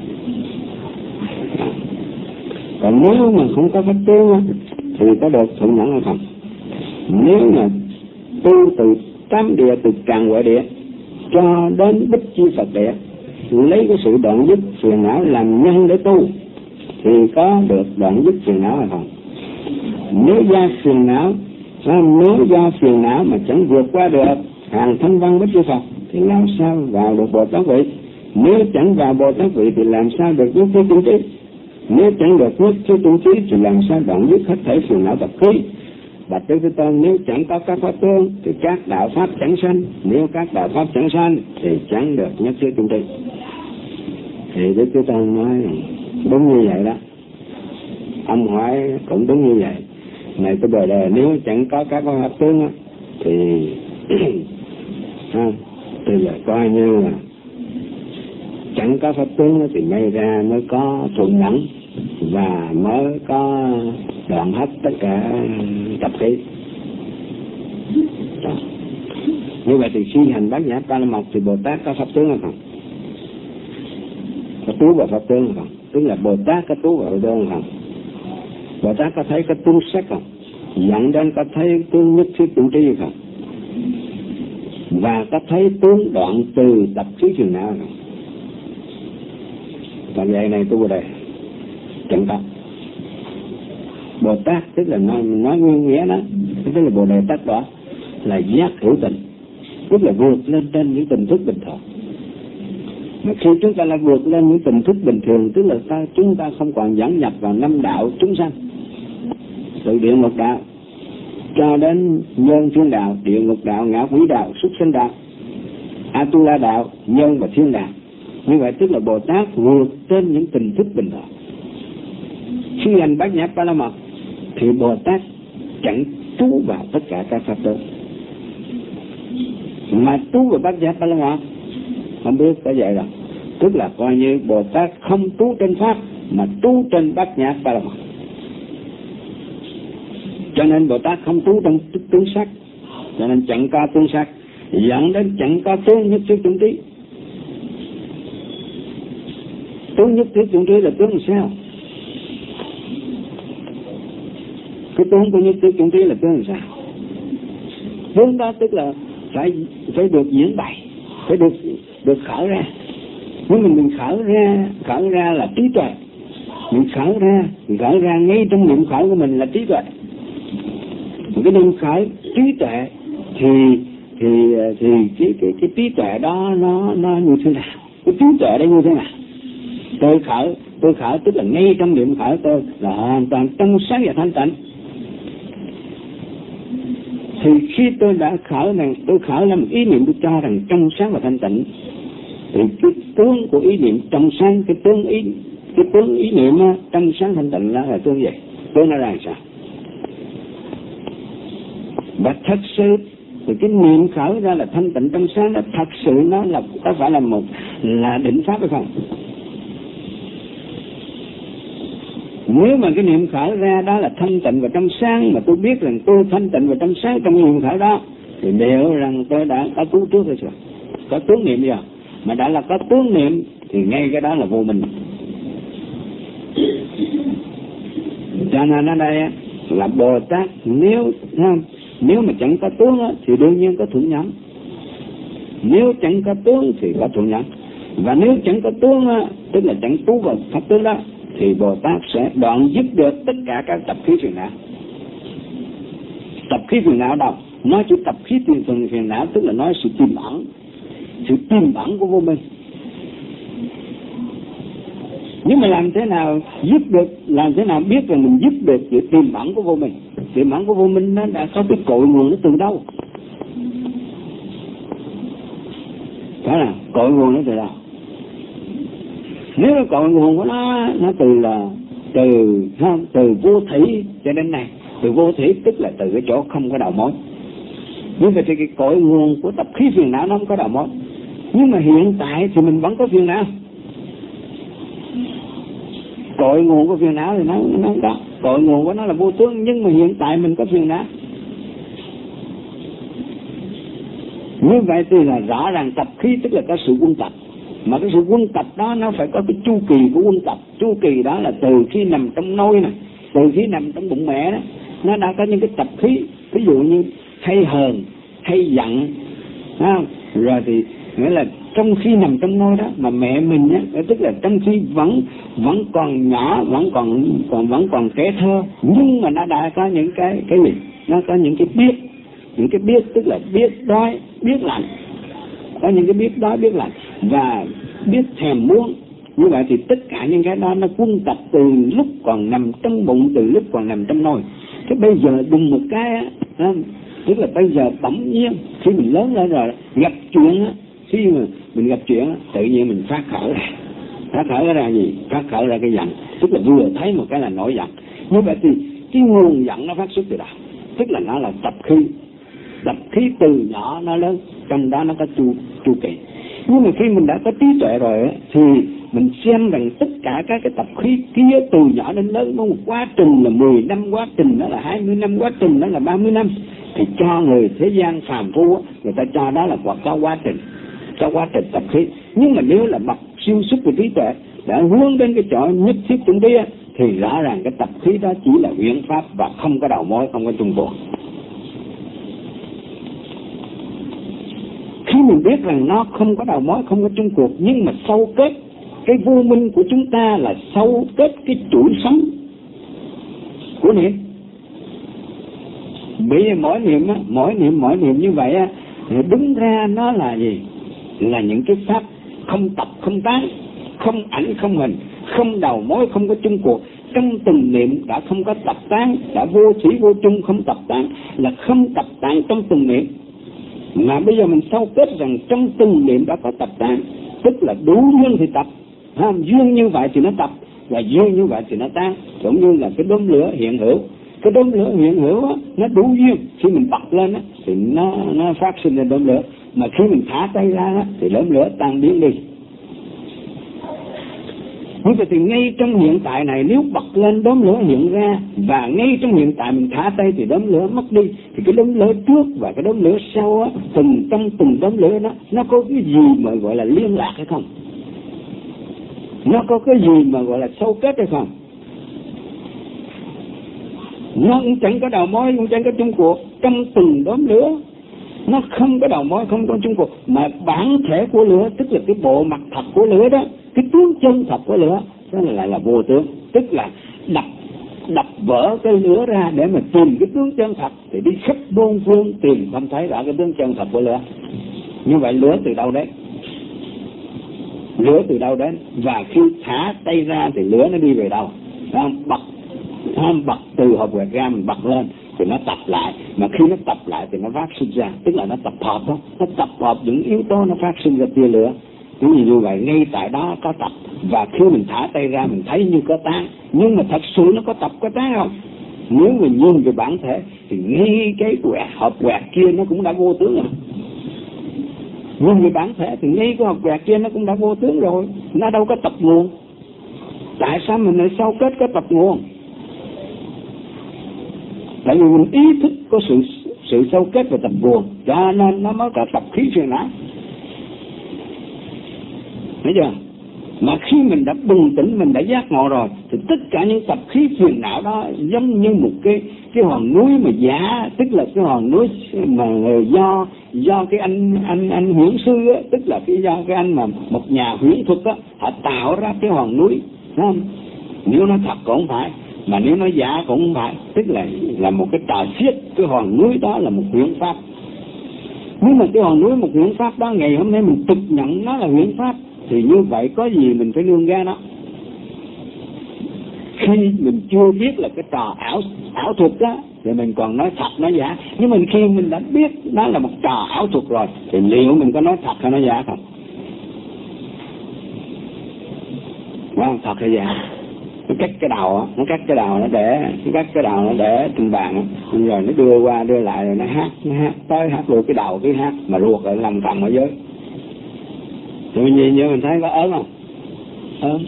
Còn nếu mà không có pháp tướng thì có được thuận nhẫn hay không? Nếu mà tu từ tám địa, từ tràng huệ địa cho đến bích chi Phật địa, lấy cái sự đoạn dứt phiền não làm nhân để tu thì có được đoạn dứt phiền não hay không? Nếu do phiền não, nếu do phiền não mà chẳng vượt qua được hàng thanh văn bích chi Phật thì làm sao vào được Bồ Tát vị? Nếu chẳng vào Bồ Tát vị thì làm sao được nhất thiết trung trí? Nếu chẳng được nhất thiết trung trí thì làm sao đoạn dứt hết thể phiền não tập khí? Bạch Đức Thế Tôn, nếu chẳng có các pháp tướng thì các đạo pháp chẳng sanh, nếu các đạo pháp chẳng sanh thì chẳng được nhất thiết trung trí. Thì Đức Thế Tôn nói đúng như vậy đó. Ông hỏi cũng đúng như vậy. Này tôi Bồ Đề, nếu chẳng có các pháp tướng thì ha, thì là coi như là chẳng có pháp tướng thì may ra mới có thuận nhẫn và mới có đoạn hết tất cả tập khí. Như vậy thì khi hành bát nhã ba la mật thì Bồ Tát có pháp tướng hay không? Có tú vào pháp tướng hay không? Tức là Bồ Tát có tú vào đơn hay không? Bồ Tát có thấy cái tướng sắc không? Dẫn đến có thấy tướng nhất thiết trung trí hay không? Và có thấy tướng đoạn từ tập khí phiền não hay không? Và vậy này tu Bồ Đề chẳng có. Bồ Tát tức là nói, nói nguyên nghĩa đó, tức là Bồ Đề Tát đó là giác hữu tình, tức là vượt lên trên những tình thức bình thường. Mà khi chúng ta là vượt lên những tình thức bình thường, tức là ta, chúng ta không còn dẫn nhập vào năm đạo chúng sanh, từ địa ngục đạo cho đến nhân thiên đạo, địa ngục đạo, ngạ quỷ đạo, súc sinh đạo, Atula đạo, nhân và thiên đạo. Như vậy tức là Bồ Tát vượt trên những tình thức bình thường. Khi hành bát nhã ba la mật thì Bồ Tát chẳng trú vào tất cả các pháp tướng, mà trú vào bát nhã ba la mật không biết có vậy đâu. tức là coi như Bồ Tát không trú trên pháp mà trú trên bát nhã ba la mật. Cho nên Bồ Tát không trú trong tướng sắc, cho nên chẳng có tướng sắc, dẫn đến chẳng có tướng nhất thiết chủng trí. Tướng nhất thiết chủng trí là tướng làm sao? Cái tướng của nhất thiết chủng trí là tướng làm sao? Tướng đó tức là phải phải được diễn bày, phải được được khởi ra. Nhưng mình mình khởi ra, khởi ra là trí tuệ. Mình khởi ra, mình khởi ra ngay trong niệm khởi của mình là trí tuệ. Cái niệm khởi trí tuệ thì thì thì cái cái cái trí tuệ đó nó nó như thế nào? Cái trí tuệ đó như thế nào? Tôi khởi, tôi khởi tức là ngay trong niệm khởi tôi là hoàn toàn trong sáng và thanh tịnh. Thì khi tôi đã khởi rằng tôi khởi là một ý niệm tôi cho rằng trong sáng và thanh tịnh, thì cái tướng của ý niệm trong sáng, cái tướng ý cái tướng ý niệm trong sáng thanh tịnh đó là tướng gì? Tướng nó là sao? Và thật sự thì cái niệm khởi ra là thanh tịnh trong sáng đó, thật sự nó là có phải là một là định pháp hay không? Nếu mà cái niệm khởi ra đó là thanh tịnh và trong sáng, mà tôi biết rằng tôi thanh tịnh và trong sáng trong niệm khởi đó, thì đều rằng tôi đã có tướng trước rồi, có tướng niệm gì à? Mà đã là có tướng niệm thì ngay cái đó là vô minh. Cho nên ở đây là Bồ Tát nếu nếu mà chẳng có tướng thì đương nhiên có thuận nhẫn. Nếu chẳng có tướng thì có thuận nhẫn. Và nếu chẳng có tướng tức là chẳng trú vào pháp tướng đó, thì Bồ Tát sẽ đoạn dứt được tất cả các tập khí phiền não. Tập khí phiền não đâu? Nói chữ tập khí tiền phần phiền não tức là nói sự tiềm ẩn, sự tiềm ẩn của vô minh. Nhưng mà làm thế nào dứt được, làm thế nào biết rằng mình dứt được sự tiềm ẩn của vô minh? Tiềm ẩn của vô minh nó đã có cái cội nguồn nó từ đâu? Phải là cội nguồn nó từ đâu? Nếu cái cội nguồn của nó nó từ là từ không từ vô thủy cho đến này, từ vô thủy tức là từ cái chỗ không có đầu mối. Nhưng mà thì cái cội nguồn của tập khí phiền não nó không có đầu mối. Nhưng mà hiện tại thì mình vẫn có phiền não. Cội nguồn của phiền não thì nó nó đó, cội nguồn của nó là vô tướng, nhưng mà hiện tại mình có phiền não. Như vậy thì là rõ ràng tập khí tức là có sự quân tập. Mà cái sự quân tập đó nó phải có cái chu kỳ của quân tập. Chu kỳ đó là từ khi nằm trong nôi này, từ khi nằm trong bụng mẹ đó, nó đã có những cái tập khí. Ví dụ như hay hờn, hay giận, không? Rồi thì nghĩa là trong khi nằm trong nôi đó mà mẹ mình á, tức là trong khi vẫn vẫn còn nhỏ, vẫn còn còn vẫn còn trẻ thơ, nhưng mà nó đã có những cái cái gì? Nó có những cái biết, những cái biết tức là biết đói, biết lạnh, có những cái biết đói, biết lạnh và biết thèm muốn. Như vậy thì tất cả những cái đó nó quân tập từ lúc còn nằm trong bụng, từ lúc còn nằm trong nôi. Cái bây giờ đùng một cái á, tức là bây giờ bỗng nhiên khi mình lớn lên rồi gặp chuyện á, khi mà mình gặp chuyện á, tự nhiên mình phát khởi ra, phát khởi ra gì? Phát khởi ra cái giận, tức là vừa thấy một cái là nổi giận. Như vậy thì cái nguồn giận nó phát xuất từ đâu? Tức là nó là tập khí, tập khí từ nhỏ nó lớn, trong đó nó có chu chu kỳ. Nhưng mà khi mình đã có trí tuệ rồi á, thì mình xem rằng tất cả các cái tập khí kia từ nhỏ đến lớn có một quá trình là mười năm, quá trình đó là hai mươi năm, quá trình đó là ba mươi năm. Thì cho người thế gian phàm phu á, người ta cho đó là có quá trình, có quá trình tập khí. Nhưng mà nếu là bậc siêu xuất của trí tuệ đã hướng đến cái chỗ nhất thiết chủng trí á, thì rõ ràng cái tập khí đó chỉ là huyễn pháp và không có đầu mối, không có chung cuộc. Khi mình biết rằng nó không có đầu mối, không có chung cuộc, nhưng mà sâu kết cái vô minh của chúng ta là sâu kết cái chuỗi sống của niệm. Bởi vì mỗi niệm á, mỗi niệm mỗi niệm như vậy á, đứng ra nó là gì? Là những cái pháp không tập không tán, không ảnh không hình, không đầu mối, không có chung cuộc. Trong từng niệm đã không có tập tán, đã vô thủy vô chung, không tập tán, là không tập tán trong từng niệm. Mà bây giờ mình sâu kết rằng trong từng niệm đã có tập tán, tức là đủ duyên thì tập, ha, duyên như vậy thì nó tập, và duyên như vậy thì nó tan. Cũng như là cái đốm lửa hiện hữu, cái đốm lửa hiện hữu á, nó đủ duyên, khi mình bật lên á, thì nó nó phát sinh ra đốm lửa, mà khi mình thả tay ra á, thì đốm lửa tan biến đi. Như vậy thì ngay trong hiện tại này, nếu bật lên đốm lửa hiện ra, và ngay trong hiện tại mình thả tay thì đốm lửa mất đi, thì cái đốm lửa trước và cái đốm lửa sau á, từng trong từng đốm lửa đó, nó có cái gì mà gọi là liên lạc hay không? Nó có cái gì mà gọi là sâu kết hay không? Nó cũng chẳng có đầu mối, cũng chẳng có chung cuộc. Trong từng đốm lửa nó không có đầu mối, không có chung cuộc, mà bản thể của lửa, tức là cái bộ mặt thật của lửa đó, cái tướng chân thật của lửa, đó là lại là vô tướng. Tức là đập đập vỡ cái lửa ra để mà tìm cái tướng chân thật, thì đi khắp bốn phương tìm không thấy rõ cái tướng chân thật của lửa. Như vậy lửa từ đâu đến? Lửa từ đâu đến? Và khi thả tay ra thì lửa nó đi về đâu? Không? Bật không bật từ hộp quẹt ra, mình bật lên thì nó tập lại, mà khi nó tập lại thì nó phát sinh ra, tức là nó tập hợp đó, nó tập hợp những yếu tố, nó phát sinh ra tia lửa. Những gì như vậy, ngay tại đó có tập, và khi mình thả tay ra mình thấy như có tán, nhưng mà thật sự nó có tập có tán không? Nếu mình nhìn về bản thể thì ngay cái quẹt hộp quẹt kia nó cũng đã vô tướng rồi. Nhưng về bản thể thì ngay cái hộp quẹt kia nó cũng đã vô tướng rồi, nó đâu có tập nguồn. Tại sao mình lại sau kết có tập nguồn? Tại vì mình ý thức có sự sự sâu kết và tập nguồn, cho nên nó mới có tập khí phiền não. Thấy chưa? Mà khi mình đã bừng tỉnh, mình đã giác ngộ rồi, thì tất cả những tập khí phiền não đó giống như một cái cái hòn núi mà giả, tức là cái hòn núi mà do do cái anh anh anh huyễn sư á, tức là cái do cái anh mà một nhà huyễn thuật á, họ tạo ra cái hòn núi, thấy không? Nếu nó thật cũng không phải, mà nếu nó giả cũng không phải, tức là là một cái trò xiết. Cái hòn núi đó là một huyễn pháp. Nhưng mà cái hòn núi một huyễn pháp đó, ngày hôm nay mình thực nhận nó là huyễn pháp, thì như vậy có gì mình phải nương ra đó. Khi mình chưa biết là cái trò ảo ảo thuật đó thì mình còn nói thật nói giả, nhưng mình khi mình đã biết nó là một trò ảo thuật rồi thì liệu mình có nói thật hay nói giả không? Không, thật hay giả? Nó cắt cái đầu á, nó cắt cái đầu nó để, nó cắt cái đầu nó để trên bàn, rồi nó đưa qua đưa lại rồi nó hát, nó hát tới hát luôn cái đầu cái hát mà ruột lại làm phần ở dưới. Thì như như mình thấy có ớn không? Ớn.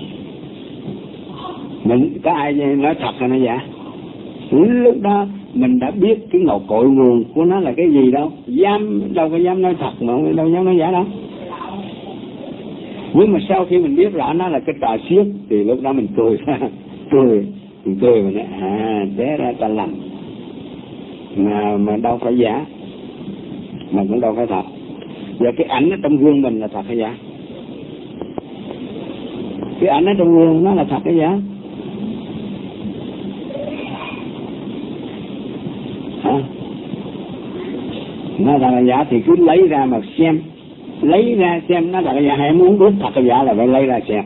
Mình có ai nói thật hay nói giả? Lúc đó mình đã biết cái ngầu cội nguồn của nó là cái gì đâu, dám đâu có dám nói thật mà đâu dám nói giả đâu. Nhưng mà sau khi mình biết rõ nó là cái trò xiết thì lúc đó mình cười cười mình cười mà nói à té ra ta lầm, mà mà đâu phải giả, mà cũng đâu phải thật. Và cái ảnh ở trong gương mình là thật hay giả? Cái ảnh ở trong gương nó là thật hay giả? Hả? Nó là giả thì cứ lấy ra mà xem, lấy ra xem nó là giả, hay muốn biết thật hay giả là phải lấy ra xem.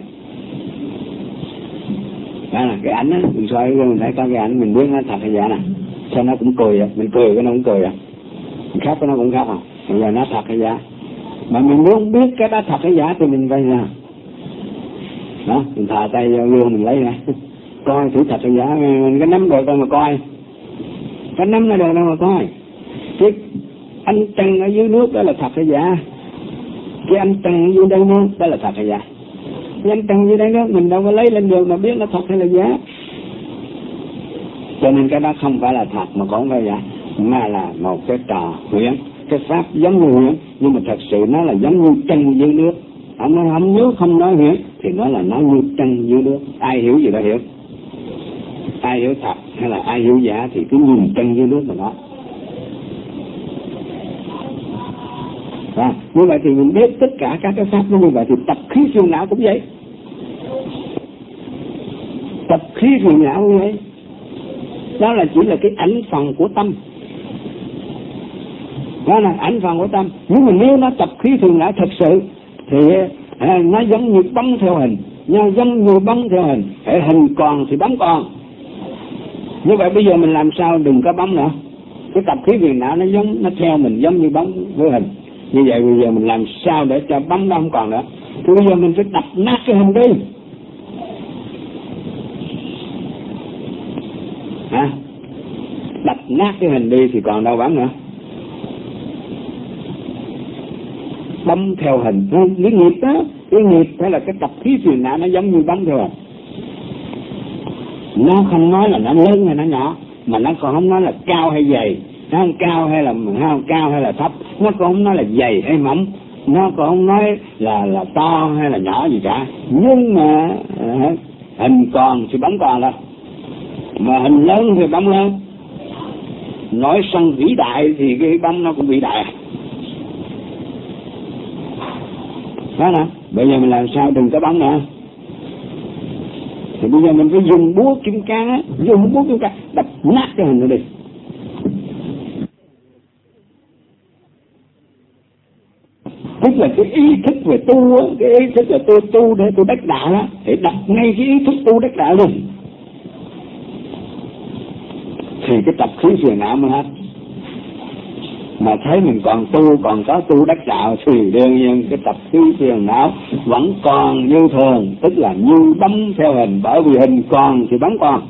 Đó là cái ảnh á, mình soi gương mình thấy có cái ảnh mình biết nó thật hay giả nè. Sao nó cũng cười à, mình cười cái nó cũng cười à, mình khóc cái nó cũng khóc à, bây giờ nó thật hay giả. Mà mình muốn biết cái đó thật hay giả thì mình phải ra đó, mình thò tay vô gương mình lấy ra coi thử thật hay giả, mình có nắm được đâu mà coi, có nắm nó được đâu mà coi. Cái anh trăng ở dưới nước đó là thật hay giả? Cái anh trăng ở dưới đáy nước đó là thật hay giả? Cái anh trăng dưới đáy nước mình đâu có lấy lên được mà biết nó thật hay là giả. Cho nên cái đó không phải là thật mà cũng không phải giả, mà là một cái trò huyễn, cái pháp giống như huyễn, nhưng mà thật sự nó là giống như trăng dưới nước. Ông nói không, nếu không nói huyễn thì nó là nó như trăng dưới nước. Ai hiểu gì đó hiểu, ai hiểu thật hay là ai hiểu giả thì cứ nhìn trăng dưới nước mà nói. À, như vậy thì mình biết tất cả các cái pháp như vậy thì tập khí phiền não cũng vậy. Tập khí phiền não như vậy, đó là chỉ là cái ảnh phần của tâm, đó là ảnh phần của tâm. Nhưng mà nếu nó tập khí phiền não thật sự thì à, nó giống như bóng theo hình, nó giống như bóng theo hình, hệ hình còn thì bóng còn. Như vậy bây giờ mình làm sao đừng có bóng nữa? Cái tập khí phiền não nó giống, nó theo mình giống như bóng với hình. Như vậy bây giờ mình làm sao để cho bóng đó không còn nữa? Thì bây giờ mình phải đập nát cái hình đi. Hả? Đập nát cái hình đi thì còn đâu bóng nữa. Bóng theo hình, cái nghiệp đó, cái nghiệp hay là cái tập khí phiền não nó giống như bóng theo hình. Nó không nói là nó lớn hay nó nhỏ, mà nó còn không nói là cao hay dày, nó không cao hay là không cao hay là thấp, nó còn không nói là dày hay mỏng, nó còn không nói là là to hay là nhỏ gì cả. Nhưng mà uh, hình còn thì bóng còn thôi, mà hình lớn thì bóng lớn. Nói sân vĩ đại thì cái bóng nó cũng vĩ đại. Đó nè, bây giờ mình làm sao đừng có bóng nữa. Thì bây giờ mình phải dùng búa kim cang á, dùng búa kim cang đập nát cái hình nó đi. Tức là cái ý thức về tu á, cái ý thức là tôi tu để tôi đắc đạo á, thì đập ngay cái ý thức tu đắc đạo luôn. Thì cái tập khí phiền não mới hết. Mà thấy mình còn tu, còn có tu đắc đạo thì đương nhiên cái tập khí phiền não vẫn còn như thường, tức là như bóng theo hình, bởi vì hình còn thì bóng còn.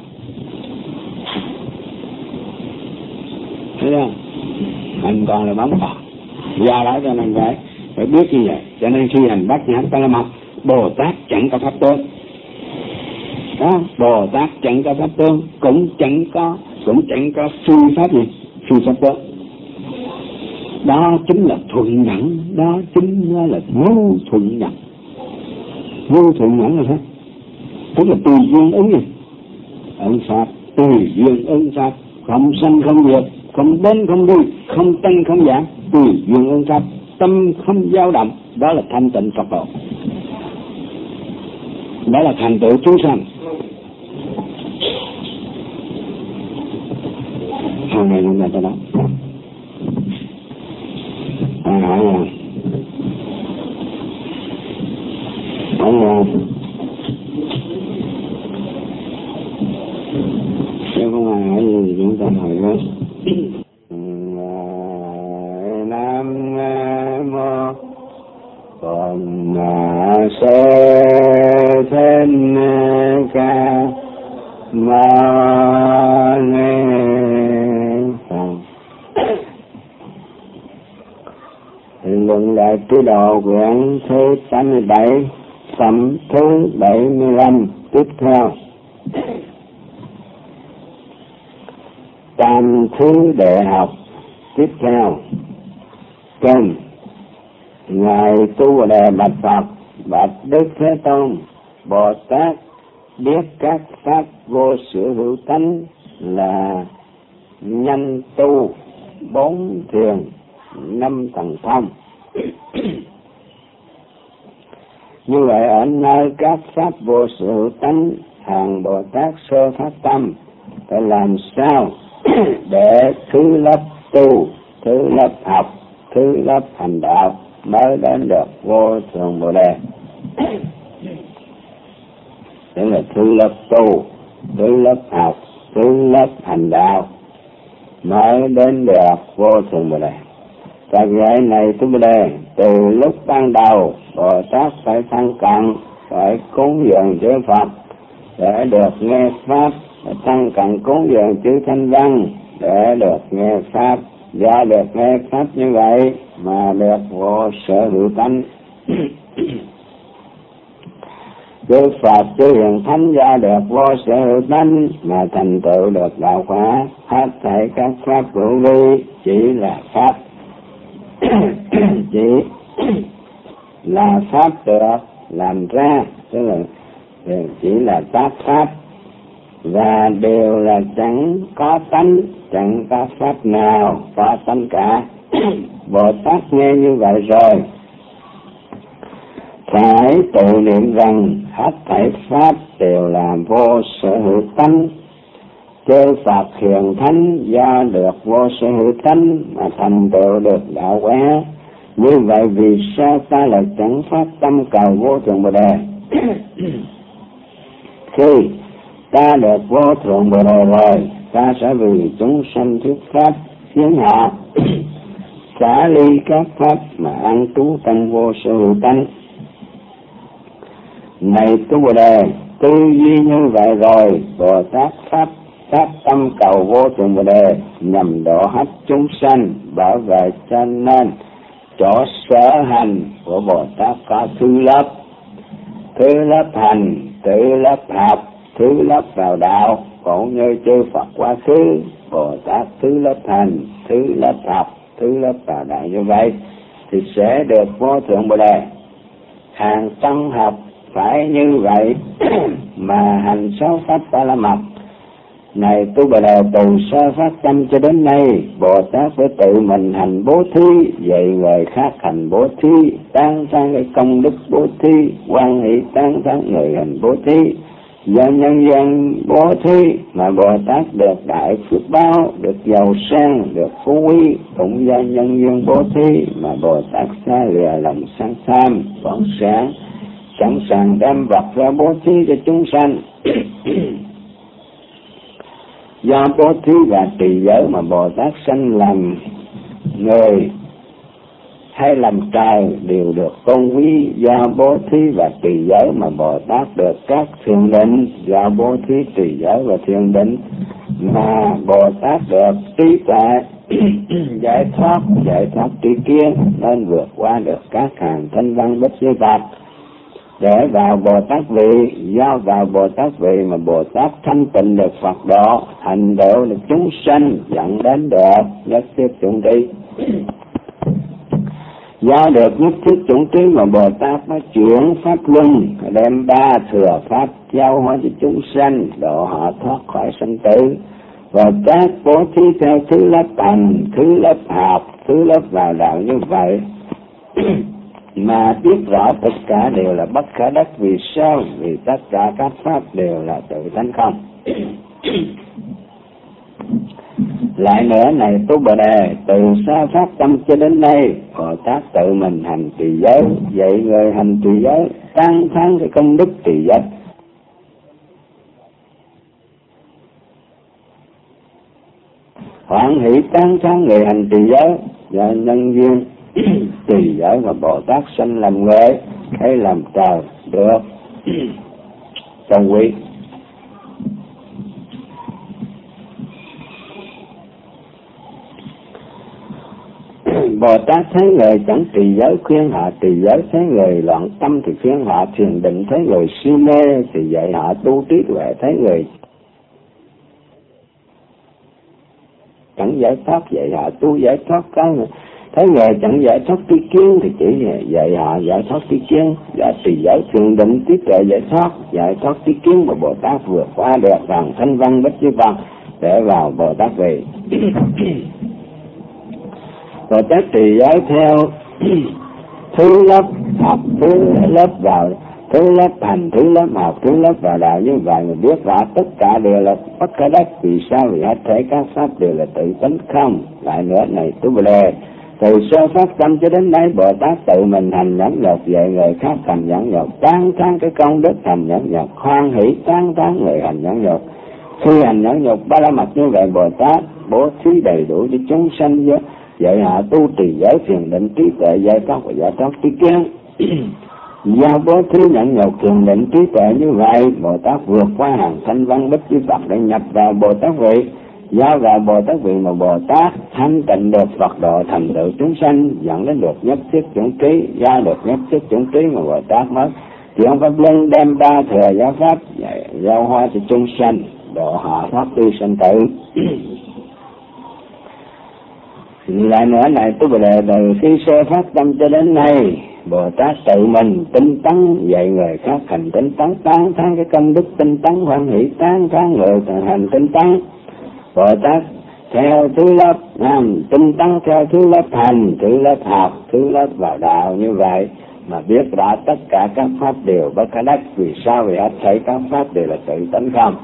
Thấy không? Hình còn là bóng còn. Do đó cho nên phải phải biết như vậy. Cho nên khi hành bát nhã ba la mật, Bồ Tát chẳng có pháp tướng. Đó, Bồ Tát chẳng có pháp tướng, cũng chẳng có cũng chẳng có phi pháp gì, phi pháp tướng. Đó chính là thuận nhẫn, đó chính là vô thuận nhẫn. Vô thuận nhẫn là thế, tức là tùy duyên ứng gì, ứng pháp, tùy duyên ứng pháp, không sanh không diệt, không đến không đi, không tăng không giảm, tùy duyên ứng pháp, tâm không dao động, đó là thanh tịnh Phật độ, đó là thành tựu chúng sanh. Hôm nay chúng ta tới đó. À, hỏi nha. Hỏi nha. Nếu không ai hỏi gì thì chúng ta hỏi đó. Nam mô Phật Sơ Thân Ca Ma Ni Phật. Luận Đại Trí Độ quyển thứ tám mươi bảy, phẩm thứ bảy mươi lăm. Tiếp theo, tam thứ đệ học. Tiếp theo, kênh ngài Tu Bồ Đề bạch Phật: bạch Đức Thế Tôn, Bồ Tát biết các pháp vô sở hữu tánh là nhanh tu, bốn thiền, năm thần thông. Như vậy ở nơi các pháp vô sở hữu tánh, hàng Bồ Tát sơ phát tâm phải làm sao để thứ lớp tu, thứ lớp học, thứ lớp hành đạo mới đến được vô thượng Bồ Đề. Đó là thứ lớp tu, thứ lớp học, thứ lớp hành đạo mới đến được vô thượng Bồ Đề. Và vậy này Tu Bồ Đề, từ lúc ban đầu Bồ Tát phải thân cận, phải cúng dường chư Phật để được nghe pháp, phải thân cận cúng dường chư Thanh Văn để được nghe pháp. Do được nghe pháp như vậy mà được vô sở hữu tánh. Chư Phật chư Hiền Thánh do được vô sở hữu tánh mà thành tựu được đạo quả. Hết thảy các pháp hữu vi chỉ là pháp, chỉ là pháp được làm ra, tức là chỉ là tác pháp, và đều là chẳng có tánh, chẳng có pháp nào có tánh cả. Bồ Tát nghe như vậy rồi phải tự niệm rằng hết thảy pháp đều là vô sở hữu tánh. Chư Phật Hiền Thánh do được vô sở hữu tánh mà thành tựu được đạo quả. Như vậy vì sao ta lại chẳng phát tâm cầu vô thượng Bồ Đề? Khi ta được vô thượng Bồ Đề rồi, ta sẽ vì chúng sanh thuyết pháp, khiến họ xả ly các pháp mà an trú trong vô sở hữu tánh. Này Tu Bồ Đề, tư duy như vậy rồi, Bồ Tát pháp phát tâm cầu vô thượng Bồ Đề nhằm độ hết chúng sanh. Bảo vệ cho nên chỗ sở hành của Bồ Tát có thứ lớp, thứ lớp hành, thứ lớp học, thứ lớp vào đạo, cũng như chư Phật quá khứ. Bồ Tát thứ lớp hành, thứ lớp học, thứ lớp vào đạo như vậy thì sẽ được vô thượng Bồ Đề. Hàng tăng học phải như vậy mà hành sáu pháp ba la mật. Này tu Bồ Đề, từ sơ phát tâm cho đến nay, Bồ Tát phải tự mình hành bố thí, dạy người khác hành bố thí, tán thán cái công đức bố thí, hoan hỷ tán thán người hành bố thí, do nhân dân bố thí mà Bồ Tát được đại phước báo, được giàu sang, được phú quý. Cũng do nhân dân bố thí mà Bồ Tát xa lìa lòng sang tham, vọng sáng, sẵn sàng đem vật ra bố thí cho chúng sanh. Do bố thí và trì giới mà Bồ Tát sanh làm người hay làm trời đều được tôn quý. Do bố thí và trì giới mà Bồ Tát được các thiền định. Do bố thí trì giới và thiền định mà Bồ Tát được trí tuệ giải thoát, giải thoát tri kiến, nên vượt qua được các hàng thanh văn bất di vật để vào Bồ Tát vị. Do vào Bồ Tát vị mà Bồ Tát thanh tịnh được Phật độ, hành độ được chúng sanh, dẫn đến được nhất thiết chủng trí. Do được nhất thiết chủng trí mà Bồ Tát mới chuyển pháp luân, đem ba thừa pháp giao hóa cho chúng sanh, độ họ thoát khỏi sanh tử. Và các bố thí theo thứ lớp hành, thứ lớp học, thứ lớp vào đạo như vậy mà biết rõ tất cả đều là bất khả đắc. Vì sao? Vì tất cả các pháp đều là tự tánh không. Lại nữa, này tu Bồ Đề, từ xa phát tâm cho đến nay, Bồ Tát tự mình hành trì giới, dạy người hành trì giới, tăng thán cái công đức trì giới. Hoan hỷ tăng thán người hành trì giới, do nhân duyên trì giới mà Bồ Tát sanh làm người hay làm trời được tôn quý. Bồ Tát thấy người chẳng trì giới khuyên họ trì giới, thấy người loạn tâm thì khuyên họ thiền định, thấy người si mê thì dạy họ tu trí tuệ, thấy người chẳng giải thoát dạy họ tu giải thoát. Cái thấy người chẳng giải thoát tri kiến thì chỉ dạy họ giải thoát tri kiến. Và trì giới thiền định trí tuệ giải thoát, giải thoát tri kiến mà Bồ Tát vượt qua được bằng thanh văn bất di vật để vào Bồ Tát vị. Bồ Tát trì giới theo thứ lớp học, thứ lớp vào, thứ lớp hành, thứ lớp học, thứ lớp vào đạo như vậy mà biết rõ tất cả đều là bất khả đắc. Vì sao? Vì hết thể các pháp đều là tự tánh không. Lại nữa, này tu Bồ Đề, từ sơ phát tâm cho đến nay, Bồ Tát tự mình hành nhẫn nhục, dạy người khác hành nhẫn nhục, tán thán cái công đức hành nhẫn nhục, hoan hỷ tán thán người hành nhẫn nhục. Khi hành nhẫn nhục ba la mật như vậy, Bồ Tát bố thí đầy đủ cho chúng sanh giới, dạy họ tu trì giới thiền định trí tuệ giải thoát và giải thoát tri kiến. Do bố thí nhẫn nhục thiền định trí tuệ như vậy, Bồ Tát vượt qua hàng thanh văn bất di vật để nhập vào Bồ Tát vị. Do vào Bồ Tát vị mà Bồ Tát thanh tịnh được Phật độ, thành tựu chúng sanh, dẫn đến được nhất thiết chủng trí. Do được nhất thiết chủng trí mà Bồ Tát mới chuyển pháp luân, đem ba thừa giáo pháp giao hóa cho chúng sanh, độ họ thoát đi sanh tử. Lại nữa, này tu Bồ Đề, từ khi sơ phát tâm cho đến nay, Bồ Tát tự mình tinh tấn, dạy người khác hành tinh tấn, tán thán cái công đức tinh tấn, hoan hỷ tán thán người hành tinh tấn. Bồ Tát theo thứ lớp um, tinh tấn theo thứ lớp hành, thứ lớp học, thứ lớp vào đạo như vậy mà biết rõ tất cả các pháp đều bất khả đắc. Vì sao? Vì hết thảy các pháp đều là tự tánh không.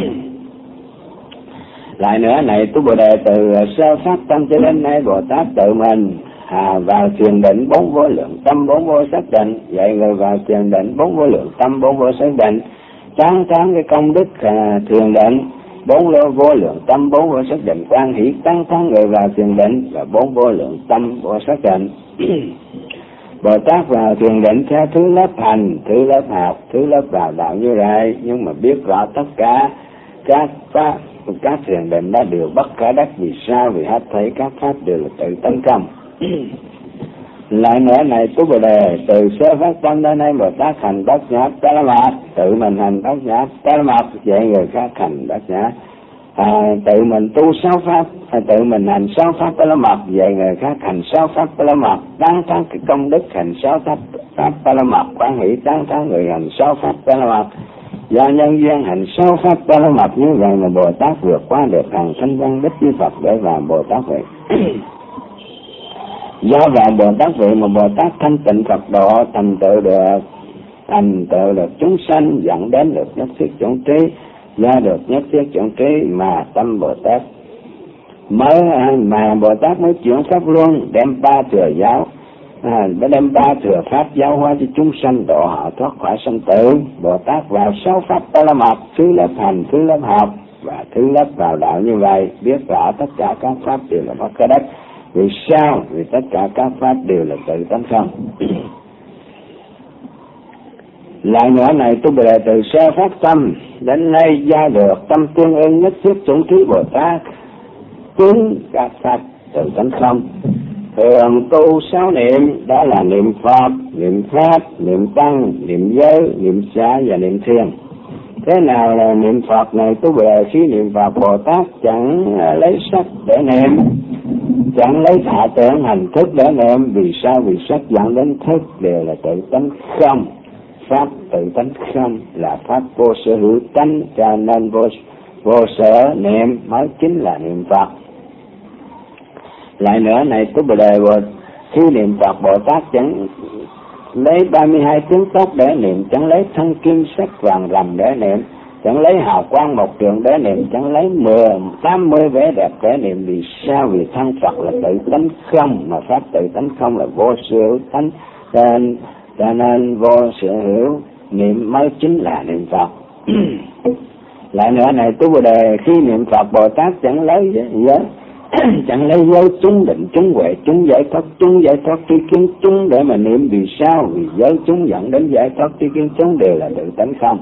Lại nữa, này tu Bồ Đề, từ sơ phát tâm cho đến nay, Bồ Tát tự mình à, vào thiền định bốn vô lượng tâm, bốn vô xác định, dạy người vào thiền định bốn vô lượng tâm, bốn vô xác định, tán thán cái công đức à, thiền định bốn vô lượng tâm, bốn vô xác định, quan hỷ tán thán người vào thiền định và bốn vô lượng tâm, vô xác định. Bồ Tát vào thiền định theo thứ lớp hành, thứ lớp học, thứ lớp vào đạo như vậy, nhưng mà biết rõ tất cả các pháp, các thiền định đó đều bất khả đắc. Vì sao? Vì hết thấy các pháp đều là tự tánh không. Lại nữa này Tú Bồ Đề, từ sơ phát tâm đến nay Bồ Tát hành bát nhã ta la mạt, tự mình hành bát nhã ta la mạt, dạy người khác hành bát nhã. À, tự mình tu sáu pháp, à, tự mình hành sáu pháp ta la mạt, dạy người khác hành sáu pháp ta la mạt, tán thán cái công đức hành sáu pháp pháp ta la mạt, quan hỷ tán thán người hành sáu pháp ta la mạt. Do nhân duyên hành sáu pháp ta la mạt như vậy mà Bồ Tát vượt qua được hàng thanh văn đích với Phật để vào Bồ Tát vậy. Do vào Bồ Tát vị mà Bồ Tát thanh tịnh Phật độ, thành tựu được thành tựu được chúng sanh, dẫn đến được nhất thiết chủng trí. Do được nhất thiết chủng trí mà tâm Bồ Tát mới mà Bồ Tát mới chuyển pháp luân, đem ba thừa giáo, à, đem ba thừa pháp giáo hóa cho chúng sanh, độ họ thoát khỏi sanh tử. Bồ Tát vào sáu pháp ta la mạt, thứ lớp hành, thứ lớp học và thứ lớp vào đạo như vậy, biết rõ tất cả các pháp đều là bất khả đắc. Vì sao? Vì tất cả các pháp đều là tự tánh không. Lại nữa này Tú Bồ Đề, từ sơ phát tâm đến nay do được tâm tương ưng nhất thiết chủng trí Bồ Tát, chứng các pháp tự tánh không. Thường tu sáu niệm, đó là niệm Phật, niệm Pháp, niệm Tăng, niệm Giới, niệm Xá và niệm Thiền. Thế nào là niệm Phật này Tú Bồ Đề? Khi niệm Phật Bồ Tát chẳng lấy sắc để niệm, chẳng lấy thọ tưởng hành thức để niệm. Vì sao? Vì sắc dẫn đến thức đều là tự tánh không. Pháp tự tánh không là pháp vô sở hữu tánh, cho nên vô, vô sở niệm mới chính là niệm Phật. Lại nữa này Tú Bồ Đề, khi niệm Phật Bồ Tát chẳng lấy ba mươi hai tướng tốt để niệm, chẳng lấy thân kim sắc vàng rằm để niệm, chẳng lấy hào quang một trường để niệm, chẳng lấy mười tám mươi vẻ đẹp để niệm. Vì sao? Vì thân Phật là tự tánh không, mà pháp tự tánh không là vô sở hữu tánh, nên cho nên vô sở hữu niệm mới chính là niệm Phật. Lại nữa này Tú Bồ Đề, khi niệm Phật Bồ Tát chẳng lấy giới chẳng lấy giới chúng định, chúng huệ, chúng giải thoát, chúng giải thoát tri kiến chúng để mà niệm. Vì sao? Vì giới chúng dẫn đến giải thoát tri kiến chúng đều là tự tánh không.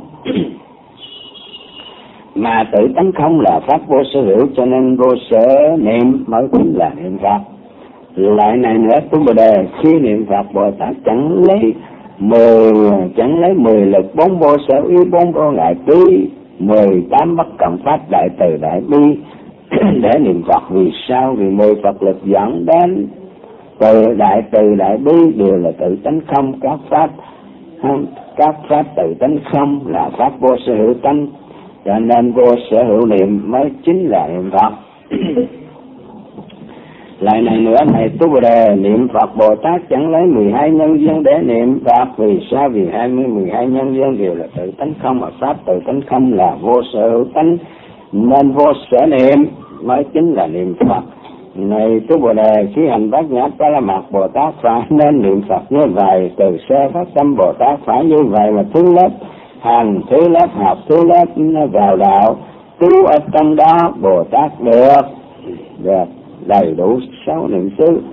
Mà tự tánh không là pháp vô sở hữu, cho nên vô sở niệm mới chính là niệm Phật. Lại này nữa Tú Bồ Đề, khi niệm Phật Bồ Tát chẳng lấy mười chẳng lấy mười lực, bốn vô sở ý, bốn vô ngại trí, mười tám bất cộng pháp đại từ đại bi để niệm Phật. Vì sao? Vì mười Phật lực dẫn đến từ đại từ đại bi đều là tự tánh không. Các pháp các pháp tự tánh không là pháp vô sở hữu tánh, cho nên vô sở hữu niệm mới chính là niệm Phật. Lại này nữa này Tú Bồ Đề, niệm Phật Bồ Tát chẳng lấy mười hai nhân duyên để niệm Phật. Vì sao? Vì hai mươi mười hai nhân duyên đều là tự tánh không, mà pháp tự tánh không là vô sở hữu tánh, nên vô sở niệm mới chính là niệm Phật. Này Tú Bồ Đề, khi hành bát nhã ta la mạt Bồ Tát phải nên niệm Phật như vậy. Từ sơ phát tâm Bồ Tát phải như vậy, mà thứ lớp hành, thứ lớp học, thứ lớp vào đạo, tú ở trong đó Bồ Tát được được đầy đủ sáu niệm xứ.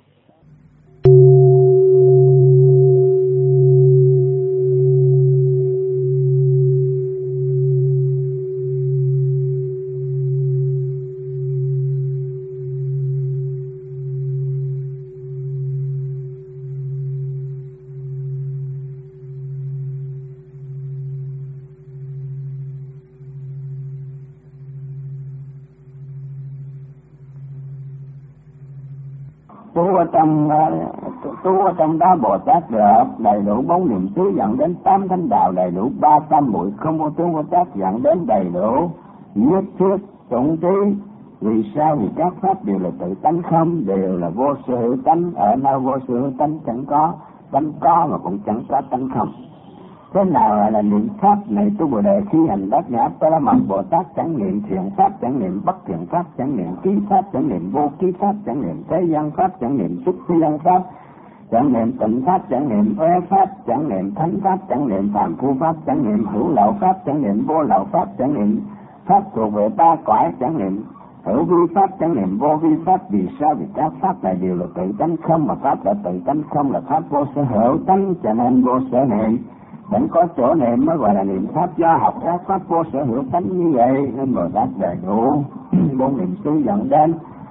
Tu ở trong tu ở trong đó Bồ Tát được đầy đủ bốn niệm xứ, dẫn đến tám thánh đạo, đầy đủ ba tam muội không vô tướng Bồ Tát, dẫn đến đầy đủ nhất thiết chủng trí. Vì sao? Vì các pháp đều là tự tánh không, đều là vô sở hữu tánh. Ở nơi vô sở hữu tánh chẳng có tánh có, mà cũng chẳng có tánh không. Thế nào là niệm pháp này Tú Bồ Đề? Khi hành bát nhã ta la mạt Bồ Tát chẳng niệm thiện pháp, chẳng niệm bất thiện pháp, chẳng niệm ký pháp, chẳng niệm vô ký pháp, chẳng niệm thế gian pháp, chẳng niệm xuất thế gian pháp, chẳng niệm tịnh pháp, chẳng niệm uế pháp, chẳng niệm thánh pháp, chẳng niệm phàm phu pháp, chẳng niệm hữu lậu pháp, chẳng niệm vô lậu pháp, chẳng niệm pháp thuộc về ba cõi, chẳng niệm hữu vi pháp, chẳng niệm vô vi pháp. Vì sao? Vì các pháp này đều là tự tánh không, mà pháp là tự tánh không là pháp vô sở hữu tánh, cho nên vô sở niệm. Vẫn có chỗ niệm mới gọi là niệm pháp. Do học các pháp vô sở hữu tánh như vậy nên Bồ Tát đầy đủ bốn niệm xứ dẫn đến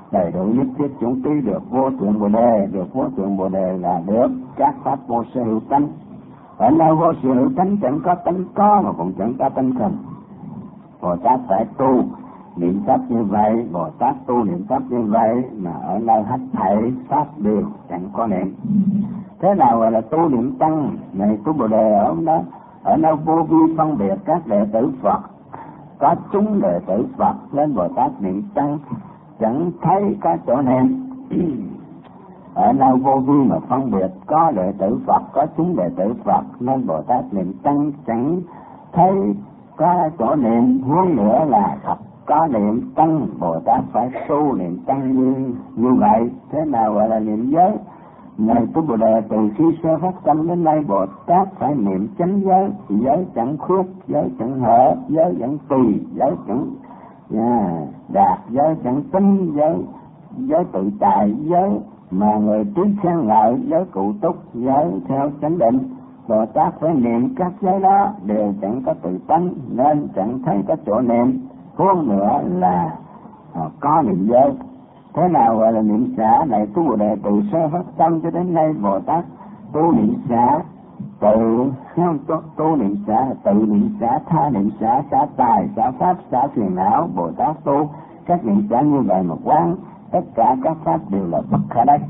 đầy đủ nhất thiết chúng trí được vô thượng bồ đề. Được vô thượng bồ đề là được các pháp vô sở hữu tánh. Ở nơi vô sở hữu tánh chẳng có tánh có mà cũng chẳng có tánh không. Bồ Tát phải tu niệm pháp như vậy, Bồ Tát tu niệm pháp như vậy mà ở nơi hết thảy pháp đều chẳng có niệm. Thế nào gọi là tu niệm tăng? Này tu bồ đề ở đó, ở nơi vô vi phân biệt các đệ tử Phật, có chúng đệ tử Phật nên Bồ Tát niệm tăng chẳng thấy có chỗ niệm. Ở nơi vô vi mà phân biệt có đệ tử Phật, có chúng đệ tử Phật nên Bồ Tát niệm tăng chẳng thấy có chỗ niệm. Huống nữa là thật có niệm tăng, Bồ Tát phải tu niệm tăng như như vậy. Thế nào gọi là niệm giới? Này tu bồ đề, từ khi sơ phát tâm đến nay Bồ Tát phải niệm chánh giới. Giới chẳng khuyết, giới chẳng hở, giới chẳng tùy, giới chẳng yeah, đạt, giới chẳng tính, giới giới tự tại, giới mà người trí khen ngợi, giới cụ túc, giới theo chánh định. Bồ Tát phải niệm các giới đó đều chẳng có tự tánh nên chẳng thấy có chỗ niệm. Huống nữa là à, có niệm giới. Thế nào gọi là niệm xả? Này tu bồ đề, từ sơ phát tâm cho đến nay Bồ Tát tu niệm xả, tự không tu, tu niệm xả, tự niệm xả, tha niệm xả, xả tài, xả pháp, xả phiền não. Bồ Tát tu các niệm xả như vậy mà quán tất cả các pháp đều là bất khả đắc,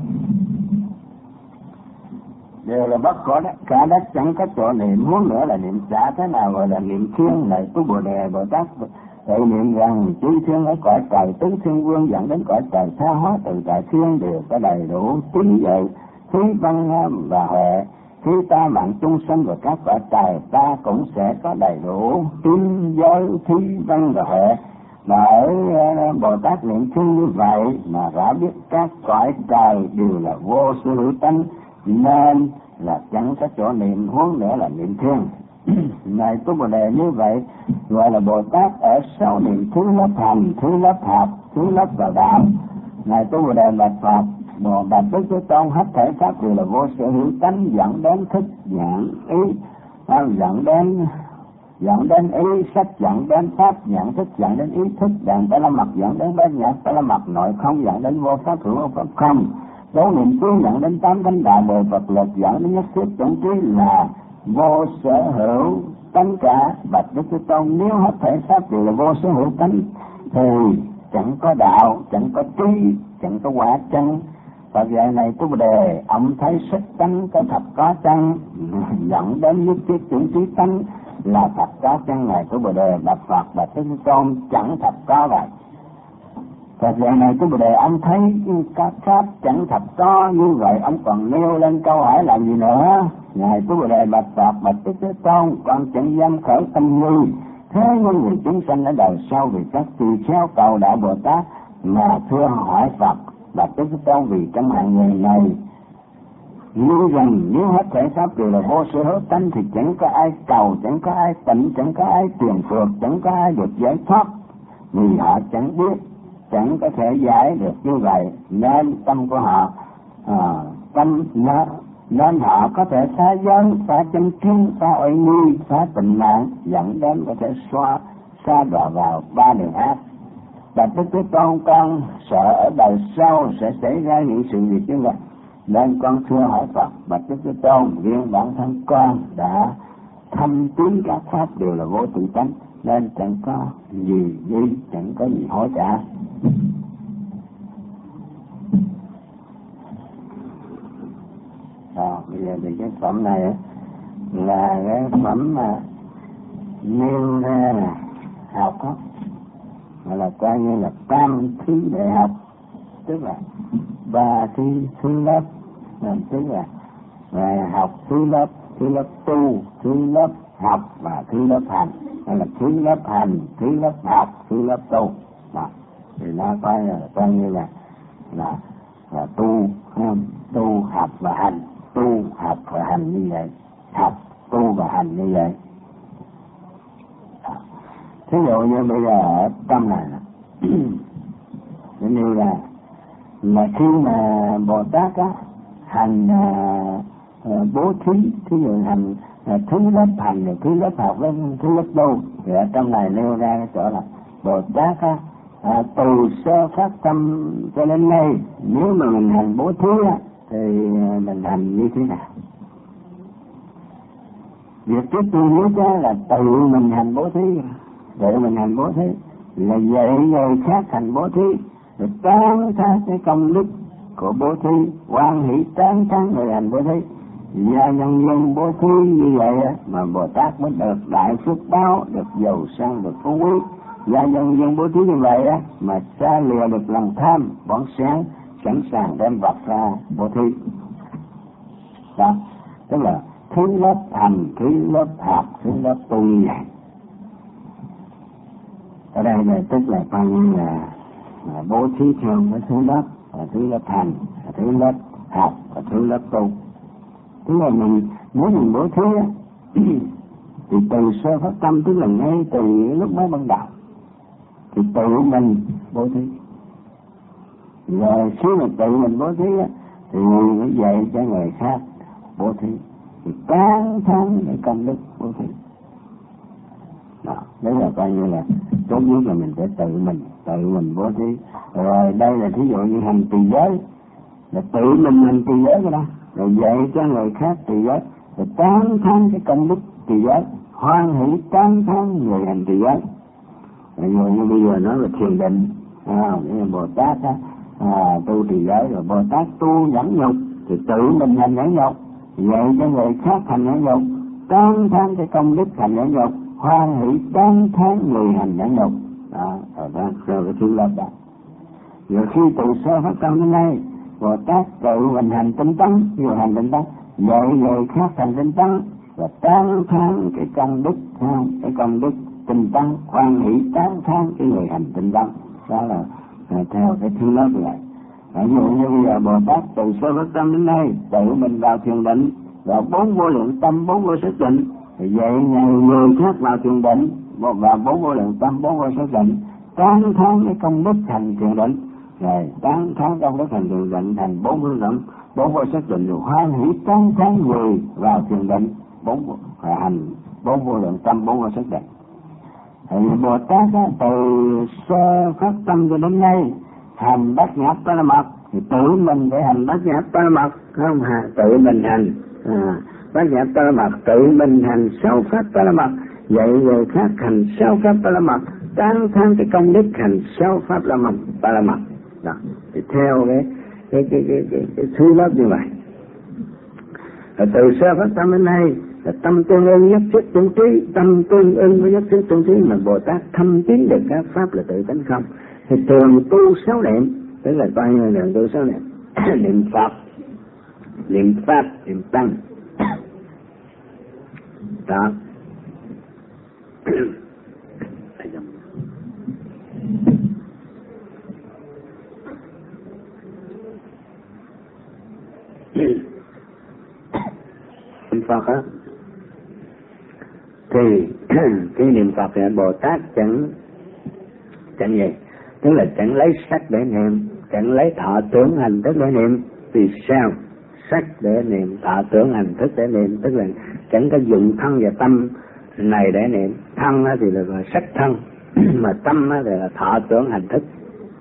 đều là bất khả đắc, khả đắc chẳng có chỗ niệm. Muốn nữa là niệm xả. Thế nào gọi là niệm thiên? Này tu bồ đề, Bồ Tát tự niệm rằng chư thiên ở cõi trời tứ thiên vương dẫn đến cõi trời tha hóa từ tại thiên đều có đầy đủ trí tuệ, trí văn và huệ. Khi ta mạng chung sanh và các cõi trời, ta cũng sẽ có đầy đủ trí giới, trí văn và huệ. Mà ở Bồ Tát niệm chung như vậy mà đã biết các cõi trời đều là vô sở hữu tánh nên là chẳng có chỗ niệm. Huống nữa là niệm thiên. Này tu bồ đề, như vậy gọi là Bồ Tát ở sau niệm thứ lớp hành, thứ lớp học, thứ lớp vào đạo. Này tu bồ đề bạch Phật, Bồ Bạch Đức Thế Tôn, hết thể pháp đều là vô sở hữu tánh dẫn đến thức nhận ý, dẫn đến dẫn đến ý sách, dẫn đến pháp, nhận thức, dẫn đến ý thức, đàn phải là mặt dẫn đến bát nhã, phải là mặt nội không, dẫn đến vô pháp hữu, vô pháp không. Số niệm chú dẫn đến tám cánh đại bồi Phật lực, dẫn đến nhất thiết tổng trí là vô sở hữu tánh cả. Bạch Đức Thế Tôn, nếu hết thể pháp đều là vô sở hữu tánh thì chẳng có đạo, chẳng có trí, chẳng có quả chân. Phật dạy này tu bồ đề, ông thấy sắc tánh có thật có chân, dẫn đến nhất thiết chủng trí tánh là thật có chân. Này tu bồ đề bạch Phật, Bạch Đức Thế Tôn, chẳng thật có vậy. Phật dạy này tu bồ đề, ông thấy các pháp chẳng thật có như vậy, ông còn nêu lên câu hỏi làm gì nữa? Ngài tu bồ đề bạch Phật, Bạch Đức Thế Tôn, con chẳng dám khởi tâm nghi thế nhưng người chúng sanh ở đời sau vì các tỳ kheo cầu đạo Bồ Tát mà thưa hỏi Phật. Bạch Đức Thế Tôn, vì trong hàng người này như rằng nếu hết thể pháp đều là vô sở hữu tánh thì chẳng có ai cầu, chẳng có ai tịnh, chẳng có ai truyền phược, chẳng có ai được giải thoát, vì họ chẳng biết, chẳng có thể giải được như vậy nên tâm của họ à, tâm nó nên họ có thể phá giới, phá chân kiến, phá oai nghi, phá tịnh mạng, dẫn đến có thể xóa xa đọa vào ba đường ác. Bạch Đức Thế Tôn, con sợ ở đời sau sẽ xảy ra những sự việc như vậy nên con thưa hỏi Phật. Bạch Đức Thế Tôn, riêng bản thân con đã thâm tín các pháp đều là vô tự tánh nên chẳng có gì gì chẳng có gì hối cả. À, bây giờ thì cái phẩm này là cái phẩm mà nêu ra là học đó, gọi là coi như là tam thứ đại học, tức là ba thứ thứ lớp, tức là và học thứ lớp, thứ lớp tu, thứ lớp học và thứ lớp hành, hay là thứ lớp hành, thứ lớp học, thứ lớp tu. Đó. Thì nó coi là coi như là là, là tu, không? Tu học và hành, tu học và hành như vậy, học tu và hành như vậy. Thí dụ như bây giờ ở tâm này như là là khi mà Bồ Tát á hành à, bố thí, thí dụ hành à, thứ lớp hành, thứ lớp học, thứ lớp tu, thì ở trong này nêu ra cái chỗ là Bồ Tát á À, từ sơ phát tâm cho đến nay, nếu mà mình hành bố thí á, thì mình hành như thế nào? Việc trước tiên nhất là tự mình hành bố thí, tự mình hành bố thí là dạy người khác hành bố thí, rồi tán thán cái công đức của bố thí, hoan hỷ tán thán người hành bố thí. Và nhân dân bố thí như vậy mà Bồ Tát mới được đại phước báo, được giàu sang, được phú quý. Và nhân dân bố thí như vậy á, mà xa lìa được lòng tham, bón sáng, sẵn sàng đem vật ra bố thí. Đó, tức là thứ lớp hành, thứ lớp học, thứ lớp tu như vậy. Ở đây là tức là coi như là, là bố thí theo cái thứ lớp, và thứ lớp hành, và thứ lớp học, và thứ lớp tu. Tức là mình, nếu mình bố thí á, thì từ sơ phát tâm, tức là ngay từ lúc mới ban đầu, thì tự mình bố thí. Rồi khi mà tự mình bố thí á, thì mới dạy cho người khác bố thí, thì tán thán cái công đức bố thí. Đó, đấy là coi như là tốt nhất là mình phải tự mình, tự mình bố thí. Rồi đây là thí dụ như hành trì giới, là tự mình hành trì giới cái đó, rồi dạy cho người khác trì giới, rồi tán thán cái công đức trì giới, hoan hỷ tán thán người hành trì giới. Rồi như bây giờ nói là thiền định, à, Bồ Tát á, à, tu trì giới, rồi Bồ Tát tu nhẫn nhục, thì tự mình hành nhẫn nhục, dạy cho người khác hành nhẫn nhục, tán thán cái công đức hành nhẫn nhục, hoan hỷ tán thán người hành nhẫn nhục. Đó, rồi đó, rồi cái thứ lớp đó. Rồi khi từ sơ phát tâm đến nay, Bồ Tát tự mình hành tinh tấn, vừa hành tinh tấn, dạy người khác hành tinh tấn, và tán thán cái công đức, cái công đức tinh tấn, hoan hỷ tán thán cái người hành tinh tấn. Đó là, là theo cái thứ lớp này. Ví dụ như bây giờ Bồ Tát từ sơ phát tâm đến nay, tự mình vào thiền định, và bốn vô lượng tâm, bốn vô sắc định, thì dạy người khác vào thiền định, và bốn vô lượng tâm, bốn vô sắc định, tán thán cái công đức hành thiền định, rồi tán thán công đức hành thiền định thành bốn vô lượng, bốn vô sắc định, rồi hoan hỷ tán thán người vào thiền định, bốn hành bốn vô lượng tâm, bốn vô sắc định. Thì Bồ Tát á, từ sơ phát tâm cho đến nay hành bát nhã ba la mật, thì tự mình phải hành bát nhã ba la mật, không hả? Tự mình hành à, bát nhã ba la mật, tự mình hành sáu pháp ba la mật, dạy người khác hành sáu pháp ba la mật, tán thán cái công đức hành sáu pháp la mật ba la mật. Đó, thì theo cái cái cái cái, cái, cái thứ lớp như vậy. Rồi từ sơ phát tâm đến nay là tâm tương ưng nhất thiết tương trí, tâm tương ưng với nhất thiết tương trí, mà Bồ Tát thâm tiến được các pháp là tự tánh không, thì thường tu sáu niệm, tức là coi như là tu sáu niệm. Niệm Phật, niệm Pháp, niệm Tăng. Đó. Niệm Phật á, thì cái niệm Phật thì Bồ Tát chẳng chẳng gì, tức là chẳng lấy sắc để niệm, chẳng lấy thọ tưởng hành thức để niệm. Vì sao? Sắc để niệm, thọ tưởng hành thức để niệm, tức là chẳng có dụng thân và tâm này để niệm. Thân thì là sắc thân, mà tâm thì là thọ tưởng hành thức.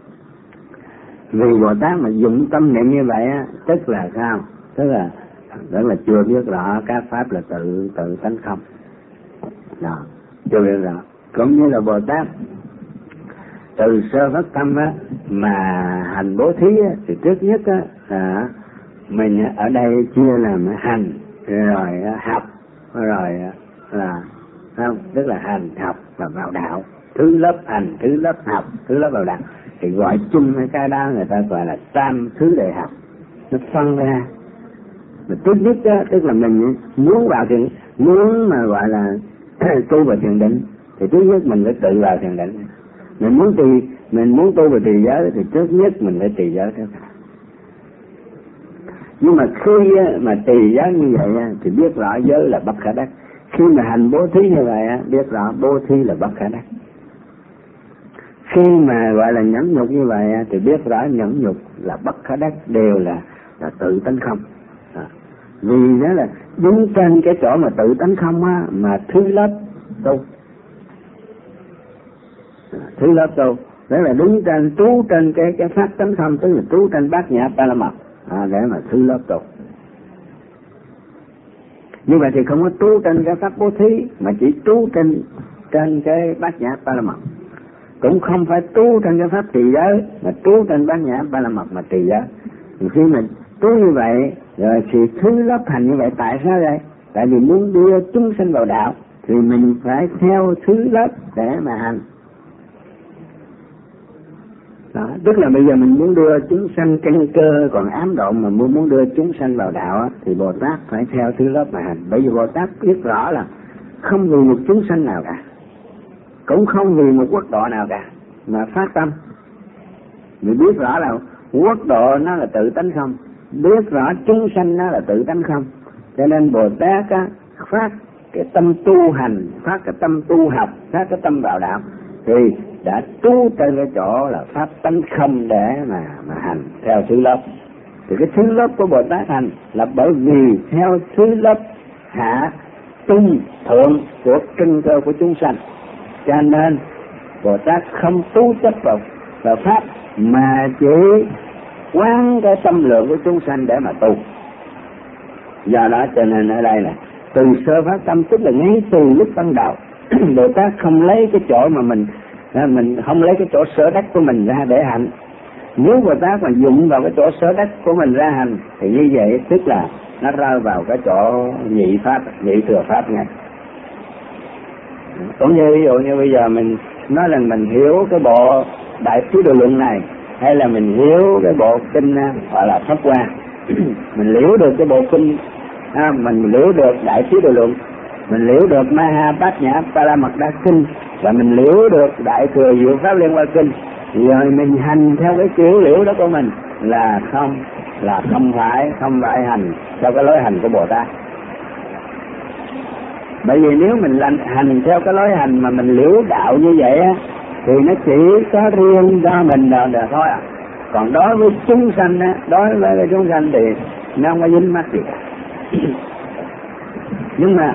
Vì Bồ Tát mà dụng tâm niệm như vậy á, tức là sao? Tức là tức là chưa biết rõ các pháp là tự tự tánh không. Đó, chưa biết rõ. Cũng như là Bồ Tát từ sơ phát tâm á, mà hành bố thí á, thì trước nhất á, là mình ở đây chia làm hành, rồi học, rồi là không, tức là hành, học và vào đạo. Thứ lớp hành, thứ lớp học, thứ lớp vào đạo. Thì gọi chung cái đó người ta gọi là tam thứ đại học. Nó phân ra. Mà trước nhất đó, tức là mình muốn vào thiền, muốn mà gọi là tu vào thiền định, thì trước nhất mình phải tự vào thiền định. Mình muốn tùy, mình muốn tu về trì giới thì trước nhất mình phải trì giới theo. Nhưng mà khi mà trì giới như vậy thì biết rõ giới là bất khả đắc. Khi mà hành bố thí như vậy biết rõ bố thí là bất khả đắc. Khi mà gọi là nhẫn nhục như vậy thì biết rõ nhẫn nhục là bất khả đắc, đều là là tự tánh không. À, vì đó là đứng trên cái chỗ mà tự tánh không á, mà thứ lớp tu, à, thứ lớp tu Đó là đứng trên, trú trên cái cái pháp tánh không, tức là trú trên bát nhã ba la mật à, để mà thứ lớp tục. Như vậy thì không có trú trên cái pháp bố thí, mà chỉ trú trên trên cái bát nhã ba la mật. Cũng không phải trú trên cái pháp trì giới, mà trú trên bát nhã ba la mật mà trì giới. Thì khi mình trú như vậy, rồi thì thứ lớp hành như vậy, tại sao vậy? Tại vì muốn đưa chúng sinh vào đạo, thì mình phải theo thứ lớp để mà hành. Đó, tức là bây giờ mình muốn đưa chúng sanh căn cơ còn ám độn, mà muốn muốn đưa chúng sanh vào đạo á, thì Bồ Tát phải theo thứ lớp mà hành. Bởi vì Bồ Tát biết rõ là không vì một chúng sanh nào cả, cũng không vì một quốc độ nào cả mà phát tâm. Mình biết rõ là quốc độ nó là tự tánh không, biết rõ chúng sanh nó là tự tánh không, cho nên Bồ Tát á, phát cái tâm tu hành, phát cái tâm tu học, phát cái tâm vào đạo, thì đã trú trên cái chỗ là pháp tánh không để mà mà hành theo thứ lớp. Thì cái thứ lớp của Bồ Tát hành là bởi vì theo thứ lớp hạ tung thượng của căn cơ của chúng sanh, cho nên Bồ Tát không tu chấp vào, vào pháp, mà chỉ quán cái tâm lượng của chúng sanh để mà tu. Do đó cho nên ở đây là từ sơ phát tâm, tức là ngay từ lúc ban đầu Bồ Tát không lấy cái chỗ mà mình mình không lấy cái chỗ sở đắc của mình ra để hành. Nếu Bồ Tát mà dụng vào cái chỗ sở đắc của mình ra hành, thì như vậy tức là nó rơi vào cái chỗ nhị pháp, nhị thừa pháp ngay. Cũng như ví dụ như bây giờ mình nói là mình hiểu cái bộ Đại Trí Độ Luận này, hay là mình hiểu cái bộ kinh gọi là Pháp Hoa, mình liễu được cái bộ kinh, à, mình liễu được Đại Trí Độ Luận, mình liễu được Maha Bát Nhã Ba La Mật Đa Kinh, và mình liễu được Đại Thừa Diệu Pháp Liên Hoa Kinh, rồi mình hành theo cái kiểu liễu đó của mình là không là không phải không phải hành theo cái lối hành của Bồ Tát. Bởi vì nếu mình hành theo cái lối hành mà mình liễu đạo như vậy á, thì nó chỉ có riêng cho mình là, là thôi à. Còn đối với chúng sanh á, đối với chúng sanh thì nó không có dính mắc gì cả. Nhưng mà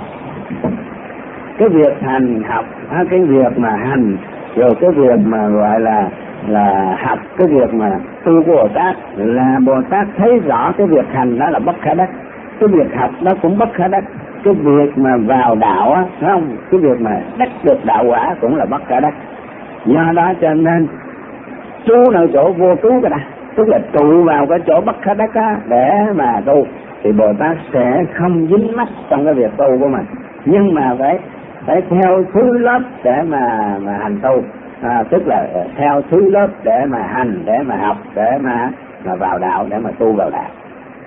cái việc hành học, cái việc mà hành, rồi cái việc mà gọi là là học, cái việc mà tu của Bồ Tát là Bồ Tát thấy rõ cái việc hành đó là bất khả đắc, cái việc học đó cũng bất khả đắc, cái việc mà vào đạo á, phải không? Cái việc mà đắc được đạo quả cũng là bất khả đắc. Do đó cho nên trú nơi chỗ vô trú cái đó, tức là trụ vào cái chỗ bất khả đắc á để mà tu, thì Bồ Tát sẽ không dính mắc trong cái việc tu của mình, nhưng mà phải phải theo thứ lớp để mà mà hành tu, à, tức là theo thứ lớp để mà hành, để mà học, để mà mà vào đạo, để mà tu vào đạo.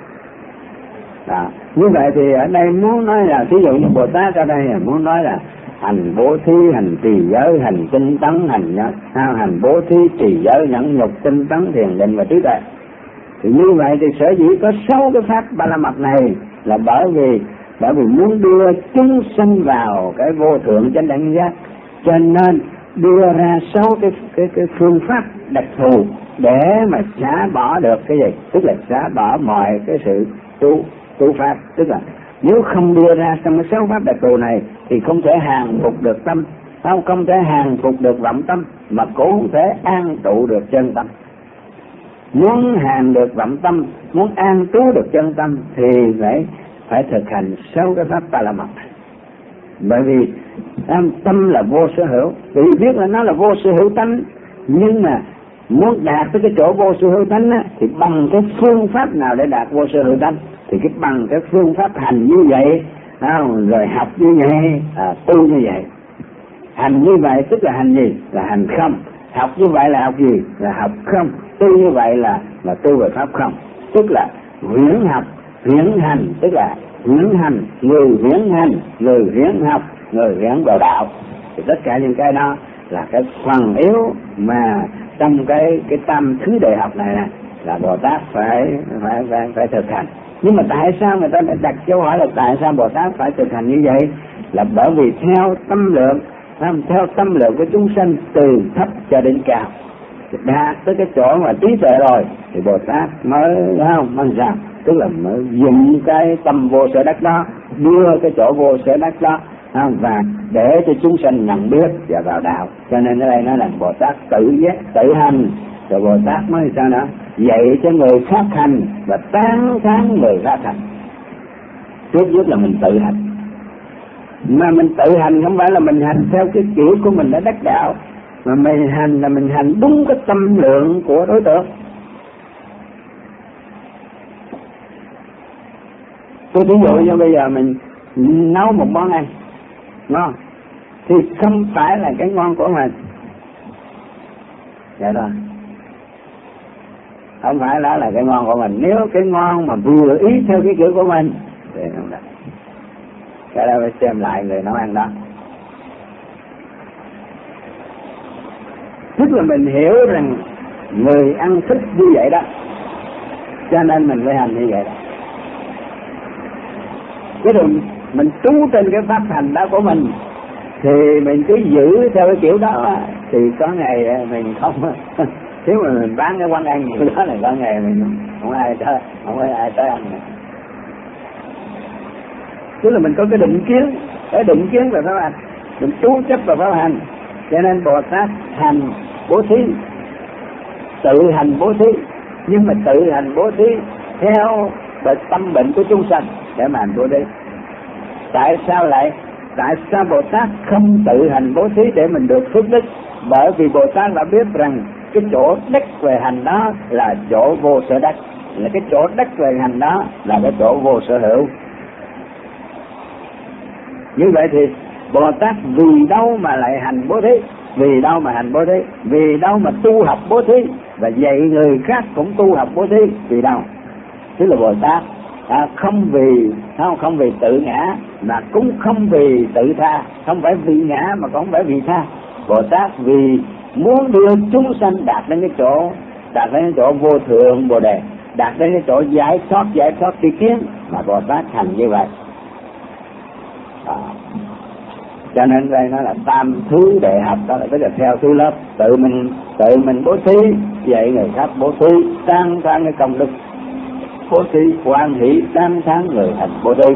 Đó. Như vậy thì ở đây muốn nói là ví dụ như Bồ Tát ở đây là muốn nói là hành bố thí, hành trì giới, hành tinh tấn, hành nhẫn, hành bố thí, trì giới, nhẫn nhục, tinh tấn, thiền định và trí tuệ. Thì như vậy thì sở dĩ có sáu cái pháp ba la mật này là bởi vì bởi vì muốn đưa chúng sanh vào cái vô thượng chánh đẳng giác, cho nên đưa ra sáu cái cái cái phương pháp đặc thù để mà xả bỏ được cái gì, tức là xả bỏ mọi cái sự tu tu pháp, tức là nếu không đưa ra trong cái sáu pháp đặc thù này thì không thể hàng phục được tâm, không không thể hàng phục được vọng tâm, mà cũng không thể an trụ được chân tâm. Muốn hàng được vọng tâm, muốn an trú được chân tâm thì phải phải thực hành sáu cái pháp ba la mật. Bởi vì tâm là vô sở hữu, tự biết là nó là vô sở hữu tánh, nhưng mà muốn đạt tới cái chỗ vô sở hữu tánh á, thì bằng cái phương pháp nào để đạt vô sở hữu tánh, thì cái bằng cái phương pháp hành như vậy, không? Rồi học như vậy, à, tu như vậy. Hành như vậy tức là hành gì? Là hành không. Học như vậy là học gì? Là học không. Tu như vậy là là tu về pháp không. Tức là huyễn học, huyễn hành, tức là huyễn hành, người huyễn hành, người huyễn học, người huyễn vào đạo. Thì tất cả những cái đó là cái phần yếu mà trong cái cái tam thứ đại học này nè, là Bồ Tát phải phải phải, phải thực hành. Nhưng mà tại sao người ta lại đặt câu hỏi là tại sao Bồ Tát phải thực hành như vậy? Là bởi vì theo tâm lượng, theo tâm lượng của chúng sanh từ thấp cho đến cao, đạt tới cái chỗ mà trí tuệ rồi thì Bồ Tát mới không bằng rằng, tức là mới dùng cái tâm vô sở đắc đó, đưa cái chỗ vô sở đắc đó không? Và để cho chúng sanh nhận biết và vào đạo. Cho nên ở đây nó là Bồ Tát tự giác tự hành, rồi Bồ Tát mới sao nữa dạy cho người khác hành và tán thán người khác hành. Trước nhất là mình tự hành, mà mình tự hành không phải là mình hành theo cái kiểu của mình đã đắc đạo, mà mình hành là mình hành đúng cái tâm lượng của đối tượng. Tôi ví dụ như bây giờ mình nấu một món ăn ngon thì không phải là cái ngon của mình, vậy thôi, không phải đó là cái ngon của mình. Nếu cái ngon mà vừa ý theo cái kiểu của mình thì không được. Cái đó phải xem lại người nấu ăn đó. Tức là mình hiểu rằng người ăn thích như vậy đó, cho nên mình phải hành như vậy đó. Cái đường mình trú trên cái pháp hành đó của mình thì mình cứ giữ theo cái kiểu đó thì có ngày mình không nếu mà mình bán cái quán ăn nhiều đó là có ngày mình không ai tới không có ai tới ăn nữa. Tức là mình có cái định kiến, cái định kiến về pháp hành, mình trú chấp vào pháp hành. Cho nên Bồ Tát hành bố thí, tự hành bố thí, nhưng mà tự hành bố thí theo bệnh tâm bệnh của chúng sanh để mà hành bố thí. Tại sao lại tại sao Bồ Tát không tự hành bố thí để mình được phước đức? Bởi vì Bồ Tát đã biết rằng cái chỗ đắc về hành đó là chỗ vô sở đắc, là cái chỗ đắc về hành đó là cái chỗ vô sở hữu. Như vậy thì Bồ Tát vì đâu mà lại hành bố thí? Vì đâu mà hành bố thí? Vì đâu mà tu học bố thí và dạy người khác cũng tu học bố thí? Vì đâu? Tức là Bồ Tát à, không vì không không vì tự ngã, mà cũng không vì tự tha, không phải vì ngã mà cũng không phải vì tha. Bồ Tát vì muốn đưa chúng sanh đạt đến cái chỗ đạt đến cái chỗ vô thượng bồ đề, đạt đến cái chỗ giải thoát giải thoát tri kiến mà Bồ Tát hành như vậy. À, cho nên đây nó là tam thứ đệ học, đó là tức là theo thứ lớp, tự mình tự mình bố thí, dạy người khác bố thí, tăng thán cái công đức bố thí, quan hỷ tăng thán người hành bố thí.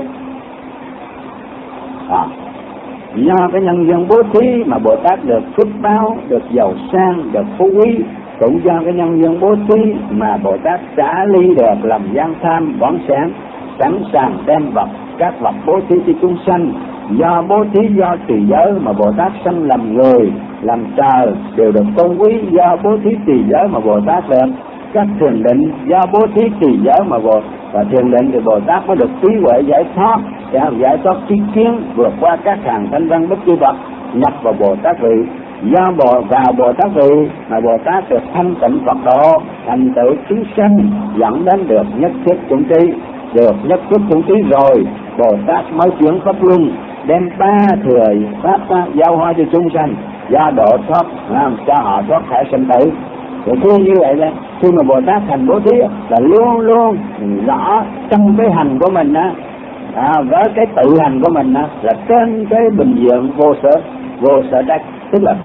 À, do cái nhân dân bố thí mà Bồ Tát được phước báo, được giàu sang, được phú quý. Cũng do cái nhân dân bố thí mà Bồ Tát trả ly được làm gian tham bỏng sáng, sẵn sàng đem vật các vật bố thí cho chúng sanh. Do bố thí do trì giới mà Bồ Tát sanh làm người, làm trời đều được tôn quý. Do bố thí trì giới mà Bồ Tát được các thiền định. Do bố thí trì giới mà Bồ và thiền định thì Bồ Tát mới được trí huệ giải thoát, giải thoát tri kiến, vượt qua các hàng thanh văn bất chư vật, nhập vào Bồ Tát vị. Do Bồ vào Bồ Tát vị mà Bồ Tát được thanh tịnh Phật độ, thành tựu chúng sanh, dẫn đến được nhất thiết chủng trí. Được nhất thiết chủng trí rồi, Bồ Tát mới chuyển pháp luân, đem ba thừa pháp giao hóa cho chúng sanh, do độ thoát làm cho họ thoát khỏi sinh tử. Rồi khi như vậy là khi mà Bồ Tát hành bố thí là luôn luôn rõ trong cái hành của mình á, à, với cái tự hành của mình á, là trên cái bình diện vô sở vô sở đắc, tức là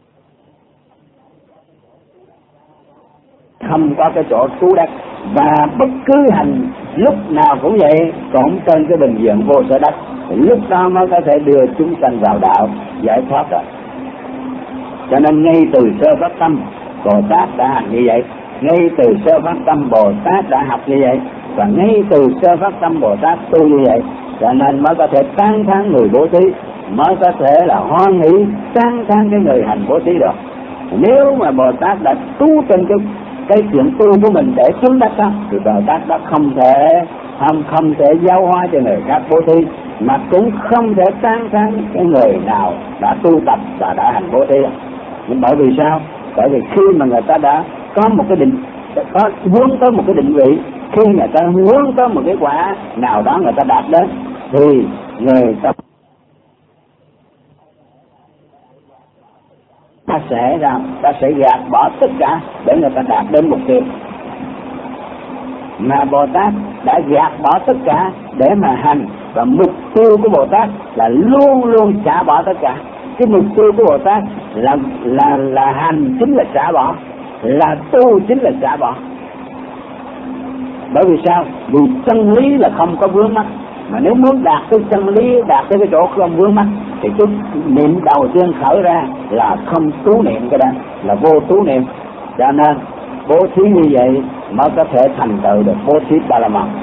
không có cái chỗ trú đắc, và bất cứ hành lúc nào cũng vậy, cũng trên cái bình diện vô sở đắc, lúc đó mới có thể đưa chúng sanh vào đạo giải thoát rồi. Cho nên ngay từ sơ phát tâm Bồ Tát đã hành như vậy, ngay từ sơ phát tâm Bồ Tát đã học như vậy, và ngay từ sơ phát tâm Bồ Tát tu như vậy, cho nên mới có thể tán thán người bố thí, mới có thể là hoan hỷ tán thán cái người hành bố thí được. Nếu mà Bồ Tát đã tu trên cái cái chuyện tu của mình để chứng đắc đó, thì Bồ Tát đó không thể không không thể giáo hóa cho người khác bố thí, mà cũng không thể tán thán cái người nào đã tu tập và đã hành bố thí. Nhưng bởi vì sao? Bởi vì khi mà người ta đã có một cái định, có hướng tới một cái định vị, khi người ta hướng tới một cái quả nào đó người ta đạt đến, thì người ta ta sẽ ra ta sẽ gạt bỏ tất cả để người ta đạt đến mục tiêu. Mà Bồ Tát đã gạt bỏ tất cả để mà hành, và mục tiêu của Bồ Tát là luôn luôn xả bỏ tất cả. Cái mục tiêu của Bồ Tát là là là hành chính là xả bỏ, là tu chính là xả bỏ. Bởi vì sao? Vì chân lý là không có vướng mắc, Mà nếu muốn đạt tới chân lý, đạt tới cái chỗ không vướng mắc thì cái niệm đầu tiên khởi ra là không tú niệm, cái đó là vô tú niệm. Cho nên bố thí như vậy mới có thể thành tựu được bố thí ba la mật.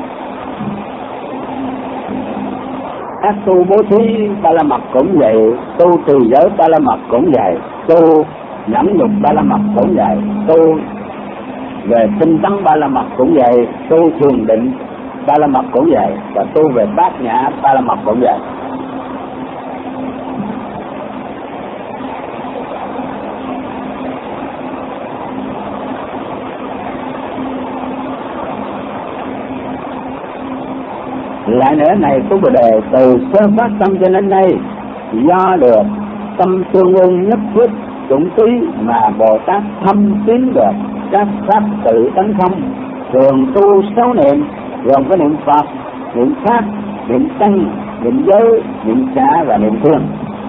Các tu bố thí ba la mật cũng vậy, tu trì giới ba la mật cũng vậy, tu nhẫn nhục ba la mật cũng vậy, tu về tinh tấn ba la mật cũng vậy, tu thường định ba la mật cũng vậy, và tu về bát nhã ba la mật cũng vậy. Lại nữa này tu Bồ Đề từ sơ phát tâm cho đến nay, do được tâm tương ưng nhất quyết chủng trí mà Bồ Tát thâm tín được các pháp tự tánh không, thường tu sáu niệm gồm có niệm Phật, niệm Pháp, niệm Tăng, niệm giới, niệm xả và niệm thương.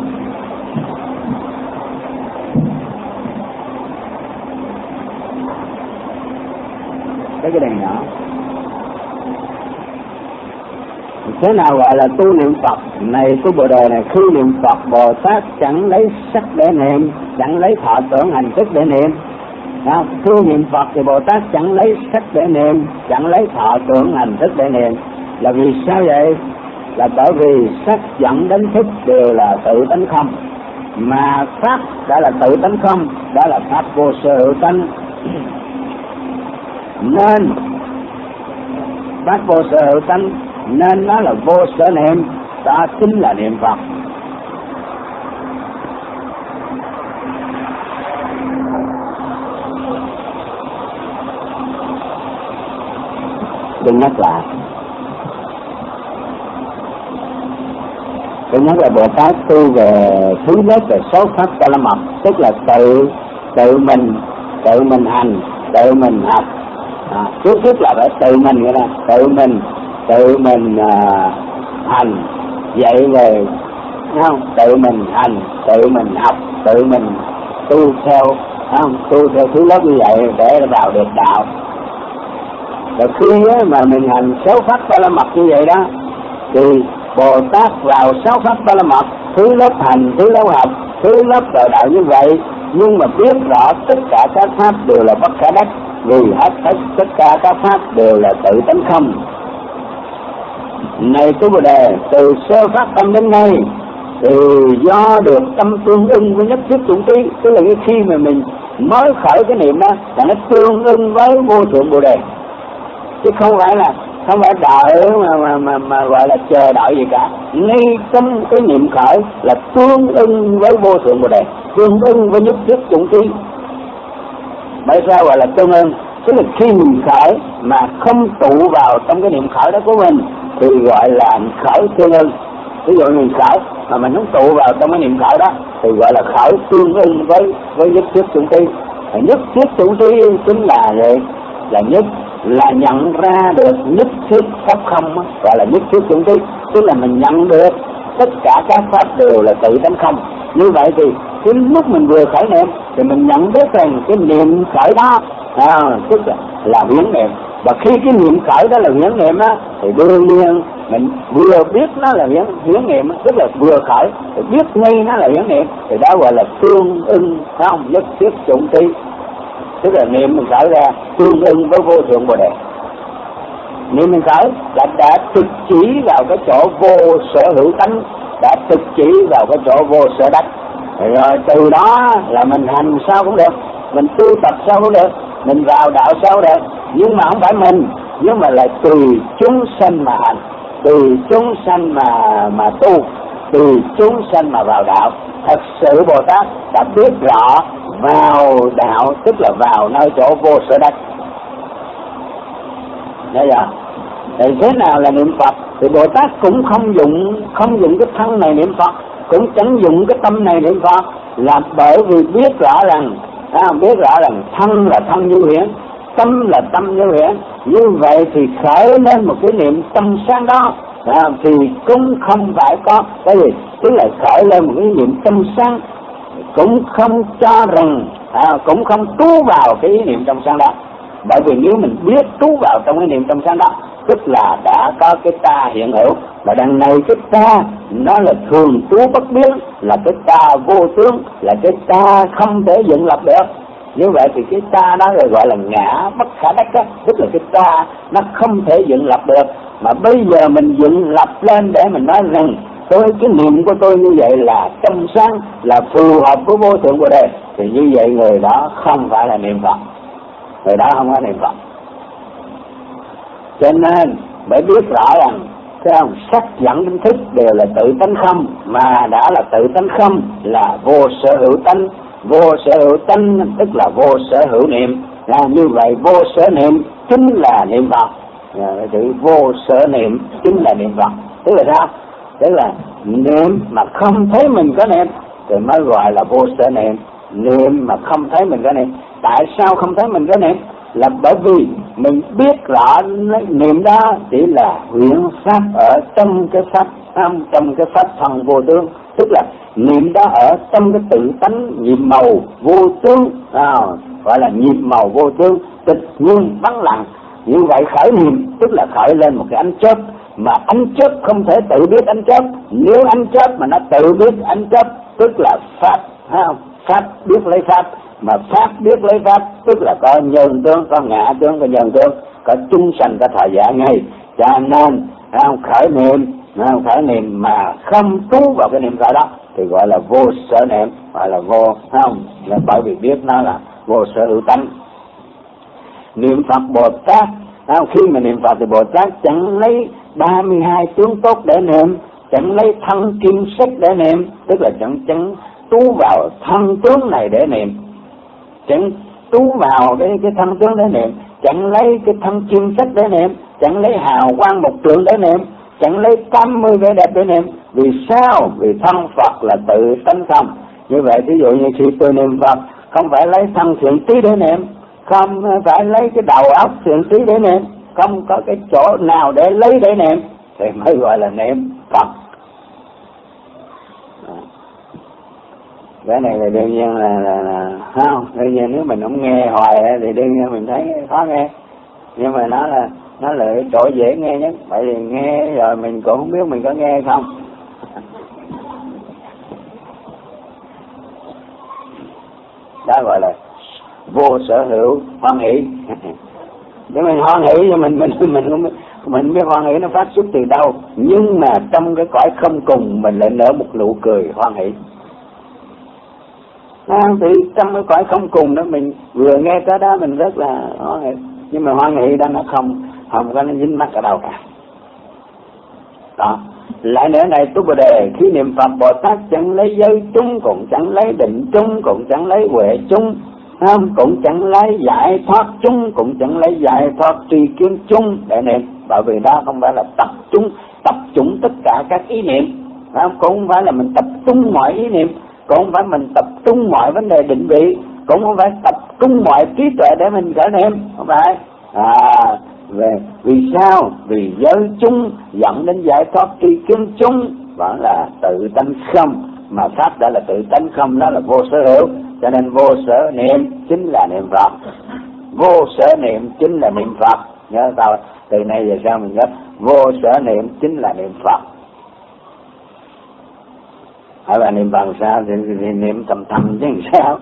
Cái cái đèn nhỏ. Thế nào gọi là tu niệm Phật? Này tu Bồ Đề này, khi niệm Phật Bồ Tát chẳng lấy sắc để niệm, chẳng lấy thọ tưởng hành thức để niệm. Đó, khi niệm Phật thì Bồ Tát chẳng lấy sắc để niệm, chẳng lấy thọ tưởng hành thức để niệm. Là vì sao vậy? Là bởi vì sắc dẫn đến thức đều là tự tánh không, mà pháp đã là tự tánh không, đó là pháp vô sở hữu tánh. Nên pháp vô sở hữu tánh nên nó là vô sở niệm, đó chính là niệm Phật. Đừng nhắc lại. Đừng nhắc là Bồ Tát tu về thứ nhất về số pháp ba la mật, tức là tự tự mình tự mình hành, tự mình học. À, trước nhất là phải tự mình vậy nè, tự mình tự mình à, hành dạy về, không? Tự mình hành, tự mình học, tự mình tu theo, không? Tu theo thứ lớp như vậy để vào được đạo. Rồi khi á, mà mình hành sáu pháp ba la mật như vậy đó, thì Bồ Tát vào sáu pháp ba la mật, thứ lớp hành, thứ lớp học, thứ lớp vào đạo như vậy, nhưng mà biết rõ tất cả các pháp đều là bất khả đắc, vì hết tất tất cả các pháp đều là tự tánh không. Này tu Bồ Đề, từ sơ phát tâm đến nay, thì do được tâm tương ưng với nhất thiết chủng trí, tức là khi mà mình mới khởi cái niệm đó là nó tương ưng với vô thượng Bồ Đề, chứ không phải là không phải đợi mà mà mà, mà gọi là chờ đợi gì cả. Ngay trong cái niệm khởi là tương ưng với vô thượng Bồ Đề, tương ưng với nhất thiết chủng trí. Bởi sao gọi là tương ưng? Tức là khi mình khởi mà không tụ vào trong cái niệm khởi đó của mình thì gọi là khởi tương ưng. Ví dụ mình khởi mà mình không tụ vào trong cái niệm khởi đó thì gọi là khởi tương ưng với với nhất thiết chủng trí. Nhất thiết chủng trí chính là vậy, là nhất là nhận ra được nhất thiết pháp không, gọi là nhất thiết chủng trí, tức là mình nhận được tất cả các pháp đều là tự tánh không. Như vậy thì cái lúc mình vừa khởi niệm thì mình nhận biết rằng cái niệm khởi đó à, tức là, là huyễn niệm. Và khi cái niệm khởi đó là huyễn niệm á thì đương nhiên mình vừa biết nó là huyễn huyễn niệm, tức là vừa khởi thì biết ngay nó là huyễn niệm, thì đó gọi là tương ưng không nhất thiết chủng trí. Tức là niệm mình khởi ra tương ưng với vô thượng Bồ Đề. Niệm mình khởi đã, đã thực chỉ vào cái chỗ vô sở hữu tánh, đã thực chỉ vào cái chỗ vô sở đắc. Rồi từ đó là mình hành sao cũng được, mình tu tập sao cũng được, mình vào đạo sao cũng được, nhưng mà không phải mình, nhưng mà là tùy chúng sanh mà hành, tùy chúng sanh mà mà tu, tùy chúng sanh mà vào đạo. Thật sự Bồ Tát đã biết rõ vào đạo tức là vào nơi chỗ vô sở đắc. Đấy giờ thì thế nào là niệm Phật? Thì Bồ Tát cũng không dùng không dùng cái thân này niệm Phật, cũng chẳng dùng cái tâm này niệm Phật, là bởi vì biết rõ rằng à, biết rõ rằng thân là thân như huyễn, tâm là tâm như huyễn. Như vậy thì khởi lên một cái niệm tâm sáng đó à, thì cũng không phải có cái gì, tức là khởi lên một cái niệm tâm sáng, cũng không cho rằng à, cũng không trú vào cái ý niệm trong sáng đó. Bởi vì nếu mình biết trú vào trong cái niệm trong sáng đó tức là đã có cái ta hiện hữu. Và đằng này cái ta nó là thường trú bất biến, là cái ta vô tướng, là cái ta không thể dựng lập được. Như vậy thì cái ta đó rồi gọi là ngã bất khả đắc đó, tức là cái ta nó không thể dựng lập được. Mà bây giờ mình dựng lập lên để mình nói rằng tôi cái niệm của tôi như vậy là trong sáng, là phù hợp với vô thượng Bồ Đề, thì như vậy người đó không phải là niệm Phật, người đó không có niệm Phật. Cho nên phải biết rõ rằng cái sắc dẫn đến thức đều là tự tánh không, mà đã là tự tánh không là vô sở hữu tánh. Vô sở hữu tánh tức là vô sở hữu niệm. Là như vậy vô sở niệm chính là niệm Phật. Chữ vô sở niệm chính là niệm Phật. Tức là sao? Tức là niệm mà không thấy mình có niệm thì mới gọi là vô sở niệm. Niệm mà không thấy mình có niệm. Tại sao không thấy mình có niệm? Là bởi vì mình biết rõ niệm đó chỉ là huyễn pháp ở trong cái pháp, trong cái pháp thân vô tướng. Tức là niệm đó ở trong cái tự tánh nhịp màu vô tướng, à, gọi là nhịp màu vô tướng, tịch nhiên vắng lặng. Như vậy khởi niệm tức là khởi lên một cái ánh chớp, mà ánh chớp không thể tự biết ánh chớp. Nếu ánh chớp mà nó tự biết ánh chớp tức là pháp, không? Pháp biết lấy pháp, mà pháp biết lấy pháp tức là có nhân tướng, có ngã tướng, có nhân tướng, có chung sanh, có thời gian ngay. Cho nên không khởi niệm, không khởi niệm mà không trú vào cái niệm khởi đó thì gọi là vô sở niệm, gọi là vô, không? Là bởi vì biết nó là vô sở hữu tánh. Niệm Phật Bồ Tát, không? Khi mà niệm Phật thì Bồ Tát chẳng lấy ba mươi hai tướng tốt để niệm, chẳng lấy thân kim sắc để niệm, tức là chẳng chẳng trú vào thân tướng này để niệm, chẳng trú vào cái cái thân tướng để niệm, chẳng lấy cái thân kim sắc để niệm, chẳng lấy hào quang một trượng để niệm, chẳng lấy tám mươi vẻ đẹp để niệm. Vì sao? Vì thân Phật là tự tánh không. Như vậy ví dụ như khi tôi niệm Phật không phải lấy thân thiện trí để niệm, không phải lấy cái đầu óc thiện trí để niệm, không có cái chỗ nào để lấy để niệm thì mới gọi là niệm Phật. Cái này là đương nhiên là, là, là không, đương nhiên nếu mình không nghe hoài thì đương nhiên mình thấy khó nghe, nhưng mà nó là nó là cái chỗ dễ nghe nhất, bởi vì nghe rồi mình cũng không biết mình có nghe không. Đó gọi là vô sở hữu hoan hỷ. Nếu mình hoan hỷ thì mình mình mình không mình biết hoan hỷ nó phát xuất từ đâu, nhưng mà trong cái cõi không cùng mình lại nở một nụ cười hoan hỷ. À, thì trong cái cõi không cùng đó mình vừa nghe cái đó mình rất là hoan hỷ, nhưng mà hoan hỷ đó nó không không có nó dính mắc ở đâu cả. Đó. Lại nữa này tu Bồ Đề, khi niệm Phật Bồ Tát chẳng lấy giới chung, cũng chẳng lấy định chung, cũng chẳng lấy huệ chung, không? Cũng chẳng lấy giải thoát chung, cũng chẳng lấy giải thoát tri kiến chung để niệm, bởi vì đó không phải là tập trung tập trung tất cả các ý niệm, không? Cũng không phải là mình tập trung mọi ý niệm, cũng không phải mình tập trung mọi vấn đề định vị, cũng không phải tập trung mọi trí tuệ để mình khởi niệm, không phải. À, về vì sao? Vì giới chung dẫn đến giải thoát tri kiến chung, vẫn là tự tánh không, mà pháp đã là tự tánh không, đó là vô sở hữu. Cho nên vô sở niệm chính là niệm Phật, vô sở niệm chính là niệm Phật. Nhớ tao từ nay về sau mình nhớ vô sở niệm chính là niệm Phật. Hỏi bà niệm Phật sao thì, thì, thì niệm thầm thầm chứ sao?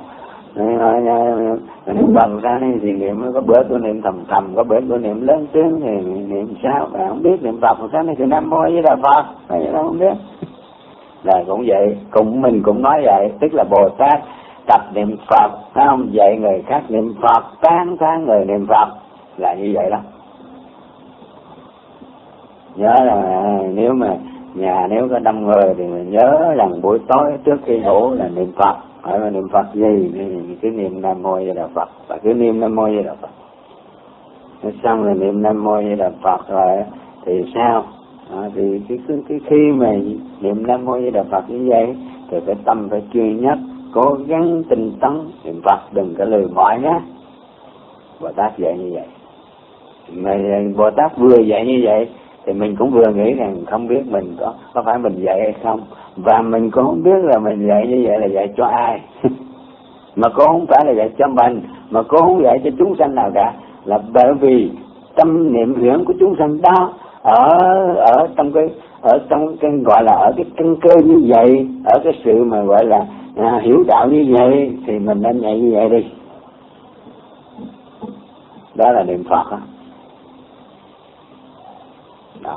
Niệm Phật sao thì niệm, có bữa tôi niệm thầm thầm, có bữa tôi niệm lớn tiếng thì niệm sao? Bà không biết niệm Phật sao thì Nam Mô với Đà Phật, vậy đâu không biết. Là cũng vậy, cũng mình cũng nói vậy, tức là Bồ Tát tập niệm Phật, không dạy người khác niệm Phật, tán thán người niệm Phật, là như vậy đó. Nhớ là nếu mà nhà nếu có đông người thì mình nhớ rằng buổi tối trước khi ngủ là niệm Phật. Hỏi mà niệm Phật gì? Thì cứ niệm Nam Mô Di Đà Phật, và cứ niệm Nam Mô Di Đà Phật. Xong rồi niệm Nam Mô Di Đà Phật rồi thì sao? À, thì cái, cái, cái khi mà niệm Nam Mô Di Đà Phật như vậy thì phải tâm phải chuyên nhất, cố gắng tinh tấn niệm Phật, đừng có lười mỏi nhé. Bồ Tát dạy như vậy. Mà Bồ Tát vừa dạy như vậy thì mình cũng vừa nghĩ rằng không biết mình có có phải mình dạy hay không, và mình cũng không biết là mình dạy như vậy là dạy cho ai. Mà cũng không phải là dạy cho mình, mà cũng không dạy cho chúng sanh nào cả, là bởi vì tâm niệm huyễn của chúng sanh đó ở ở trong cái ở trong cái gọi là ở cái căn cơ như vậy, ở cái sự mà gọi là à, hiểu đạo như vậy, thì mình nên nhảy như vậy đi. Đó là niệm Phật đó. Đó.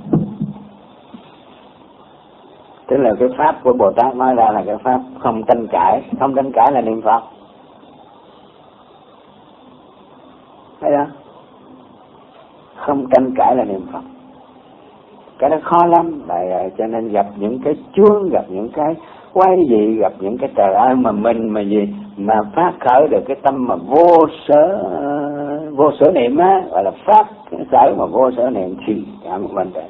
Tức là cái pháp của Bồ Tát nói ra là cái pháp không tranh cãi, không tranh cãi là niệm Phật. Thấy đó, không tranh cãi là niệm Phật. Cái đó khó lắm, tại cho nên gặp những cái chuông, gặp những cái quay gì, gặp những cái trời ơi mà mình mà gì mà phát khởi được cái tâm mà vô sở vô sở niệm á, gọi là phát khởi mà vô sở niệm thì cả một vấn đề.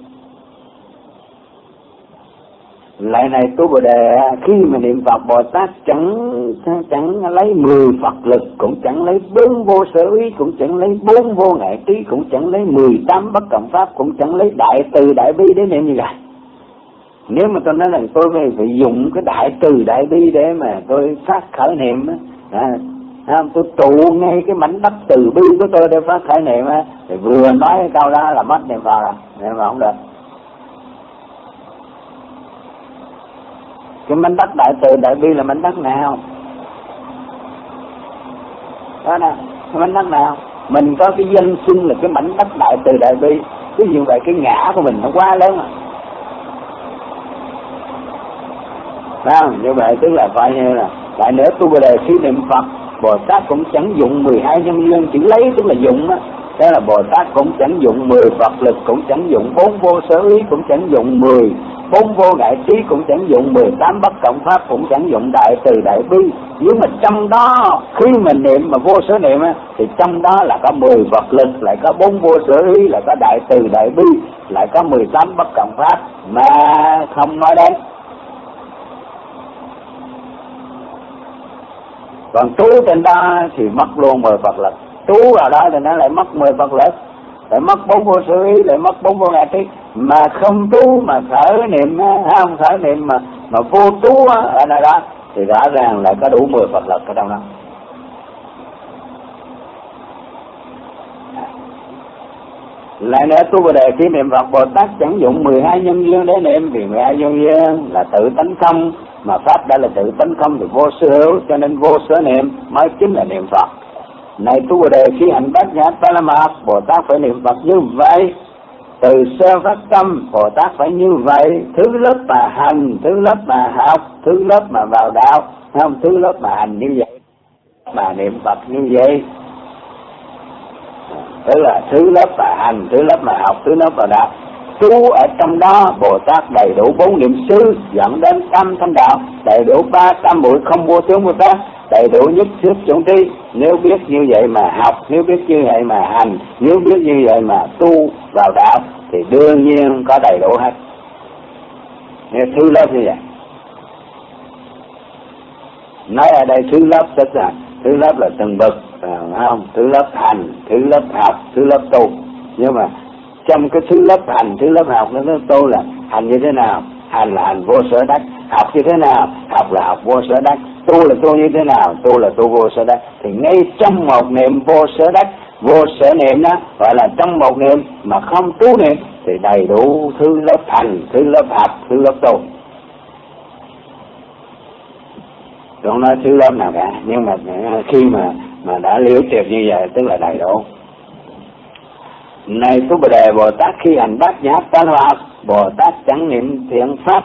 Lại này tu Bồ Đề, khi mà niệm Phật Bồ Tát chẳng chẳng lấy mười Phật lực, cũng chẳng lấy bốn vô sở ý, cũng chẳng lấy bốn vô ngại trí, cũng chẳng lấy mười tám bất cộng pháp, cũng chẳng lấy đại từ đại bi để niệm như vậy. Nếu mà tôi nói rằng tôi phải, phải dùng cái đại từ đại bi để mà tôi phát khởi niệm á, à, tôi trụ ngay cái mảnh đất từ bi của tôi để phát khởi niệm á, thì vừa nói cái câu đó là mất niệm Phật rồi, niệm Phật không được. Cái mảnh đất đại từ đại bi là mảnh đất nào? Đó nè, cái mảnh đất nào? Mình có cái danh xưng là cái mảnh đất đại từ đại bi, cái như vậy cái ngã của mình nó quá lớn rồi. Phải không? Như vậy tức là phải như là lại nữa tu Bồ Đề khi niệm Phật Bồ Tát cũng chẳng dụng mười hai nhân duyên, chỉ lấy tức là dụng á. Thế là Bồ Tát cũng chẳng dụng mười Phật lực, cũng chẳng dụng bốn vô sở ý, cũng chẳng dụng mười bốn vô ngại trí, cũng chẳng dụng mười tám bất cộng pháp, cũng chẳng dụng đại từ đại bi. Nhưng mà trong đó khi mình niệm mà vô sở niệm á, thì trong đó là có mười Phật lực, lại có bốn vô sở ý, lại có đại từ đại bi, lại có mười tám bất cộng pháp mà không nói đến. Còn trú trên đó thì mất luôn mười Phật lực, trú vào đó thì nó lại mất mười Phật lực, lại mất bốn vô sở ý, lại mất bốn vô ngại trí. Mà không trú mà khởi niệm, không khởi niệm mà mà vô trú ở nơi đó thì rõ ràng lại có đủ mười Phật lực ở trong đó. Lại nữa tu Bồ Đề khi niệm Phật Bồ Tát chẳng dụng mười hai nhân duyên để niệm, vì mười hai nhân duyên là tự tánh không, mà pháp đã là tự tánh không thì vô sở hữu, cho nên vô sở niệm mới chính là niệm Phật. Này tu Bồ Đề khi hành bát nhã ba la mật, Bồ Tát phải niệm Phật như vậy. Từ sơ phát tâm Bồ Tát phải như vậy, thứ lớp mà hành, thứ lớp mà học, thứ lớp mà vào đạo, không, thứ lớp mà hành như vậy, mà niệm Phật như vậy. Tức là thứ lớp mà hành, thứ lớp mà học, thứ lớp mà đạo. Trú ở trong đó Bồ Tát đầy đủ bốn niệm xứ dẫn đến tam thanh đạo, đầy đủ ba tam muội không vô tướng vô tác, đầy đủ nhất thiết chủng trí. Nếu biết như vậy mà học, nếu biết như vậy mà hành, nếu biết như vậy mà tu vào đạo thì đương nhiên có đầy đủ hết. Nên thứ lớp như vậy. Nói ở đây thứ lớp tức là thứ lớp là từng bậc, à, không? Thứ lớp hành, thứ lớp học, thứ lớp tu. Nhưng mà trong cái thứ lớp hành, thứ lớp học nó tu là hành như thế nào? Hành là hành vô sở đắc. Học như thế nào? Học là học vô sở đắc. Tu là tu như thế nào? Tu là tu vô sở đắc. Thì ngay trong một niệm vô sở đắc, vô sở niệm đó gọi là trong một niệm mà không trú niệm thì đầy đủ thứ lớp hành, thứ lớp học, thứ lớp tu. Không nói thứ lớp nào cả, nhưng mà khi mà mà đã liễu triệt như vậy tức là đầy đủ. Này tu Bồ Đề, Bồ Tát khi hành bát nhã ba la mật, Bồ Tát chẳng niệm thiện pháp,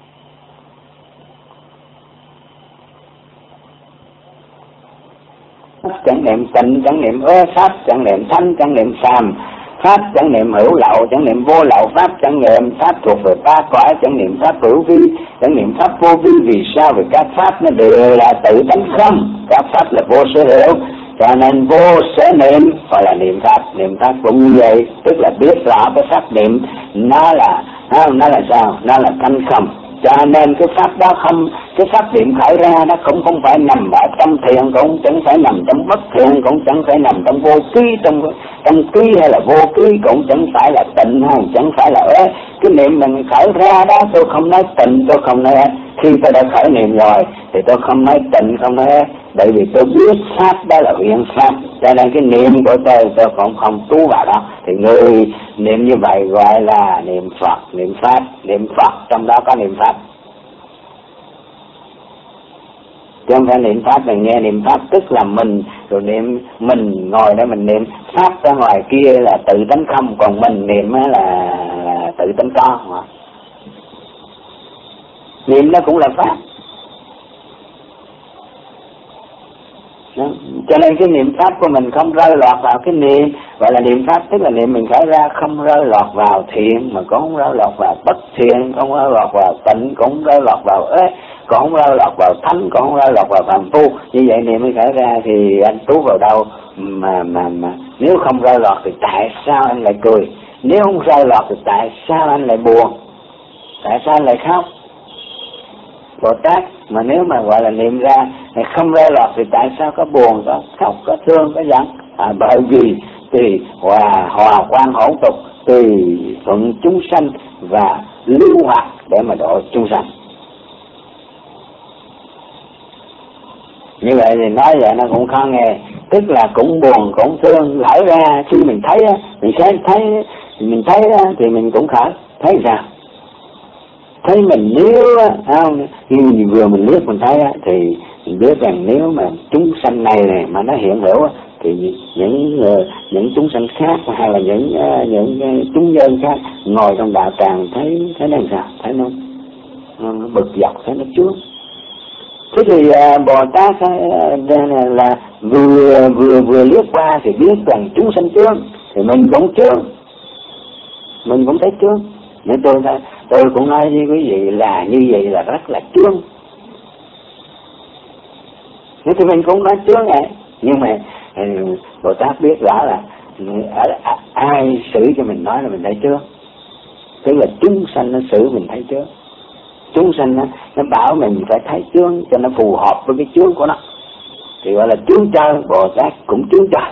chẳng niệm tịnh, chẳng niệm ơ pháp, chẳng niệm thanh, chẳng niệm phàm pháp, chẳng niệm hữu lậu, chẳng niệm vô lậu pháp, chẳng niệm pháp thuộc về ba cõi, chẳng niệm pháp hữu vi, chẳng niệm pháp vô vi. Vì sao? Vì các pháp nó đều là tự tánh không, các pháp là vô sở hữu, cho nên vô sở niệm gọi là niệm pháp. Niệm pháp cũng như vậy, tức là biết rõ cái pháp niệm nó là nó là sao? Nó là tánh không. Cho nên cái pháp đó không, cái pháp niệm khởi ra nó cũng không phải nằm ở trong thiền, cũng chẳng phải nằm trong bất thiền, cũng chẳng phải nằm trong vô ký, trong trong ký hay là vô ký, cũng chẳng phải là tịnh hay chẳng phải là ế. Cái niệm mình khởi ra đó tôi không nói tịnh, tôi không nói ế. Khi tôi đã khởi niệm rồi thì tôi không nói tịnh, không nói ế. Bởi vì tôi biết pháp đó là huyện pháp, cho nên cái niệm của tôi tôi cũng không trú vào đó. Thì người niệm như vậy gọi là niệm Phật, niệm pháp. Niệm Phật trong đó có niệm pháp, chứ không phải niệm pháp là nghe niệm pháp tức là mình rồi niệm, mình ngồi đó mình niệm pháp ra ngoài kia là tự tánh không, còn mình niệm là, là tự tánh có. Niệm đó cũng là pháp đó. Cho nên cái niệm pháp của mình không rơi lọt vào cái niệm gọi là niệm pháp, tức là niệm mình khởi ra không rơi lọt vào thiện, mà cũng không rơi lọt vào bất thiện, không rơi lọt vào tịnh, cũng không rơi lọt vào ế, còn không rơi lọt vào thánh, còn không rơi lọt vào phàm phu. Như vậy niệm mới khởi ra thì anh trú vào đâu mà mà mà nếu không rơi lọt thì tại sao anh lại cười? Nếu không rơi lọt thì tại sao anh lại buồn? Tại sao anh lại khóc? Bồ Tát mà nếu mà gọi là niệm ra thì không rơi lọt thì tại sao có buồn, có khóc, có thương, có giận? À, bởi vì tùy hòa hòa quan hỗn tục, tùy thuận chúng sanh và lưu hoạt để mà độ chúng sanh. Như vậy thì nói vậy nó cũng khó nghe, tức là cũng buồn cũng thương. Lỡ ra khi mình thấy mình thấy thấy mình thấy thì mình cũng khởi, thấy sao? Thấy mình nếu không, khi vừa mình liếc mình thấy thì mình biết rằng nếu mà chúng sanh này này mà nó hiện hữu thì những những chúng sanh khác hay là những những chúng nhân khác ngồi trong đạo tràng thấy thấy nó làm sao? Thấy nó, nó bực dọc, thấy nó chướng. Thế thì à, Bồ Tát là, là vừa vừa vừa liếc qua thì biết rằng chúng sanh chướng, thì mình cũng chướng, mình cũng thấy chướng. Nên tôi tôi cũng nói với quý vị là như vậy là rất là chướng. Thế thì mình cũng nói chướng này, nhưng mà Bồ Tát biết rõ là ai xử cho mình nói là mình thấy chướng, tức là chúng sanh nó xử mình thấy chướng. Chúng sanh nó, nó bảo mình phải thấy chướng cho nó phù hợp với cái chướng của nó thì gọi là chướng chơi. Bồ Tát cũng chướng chơi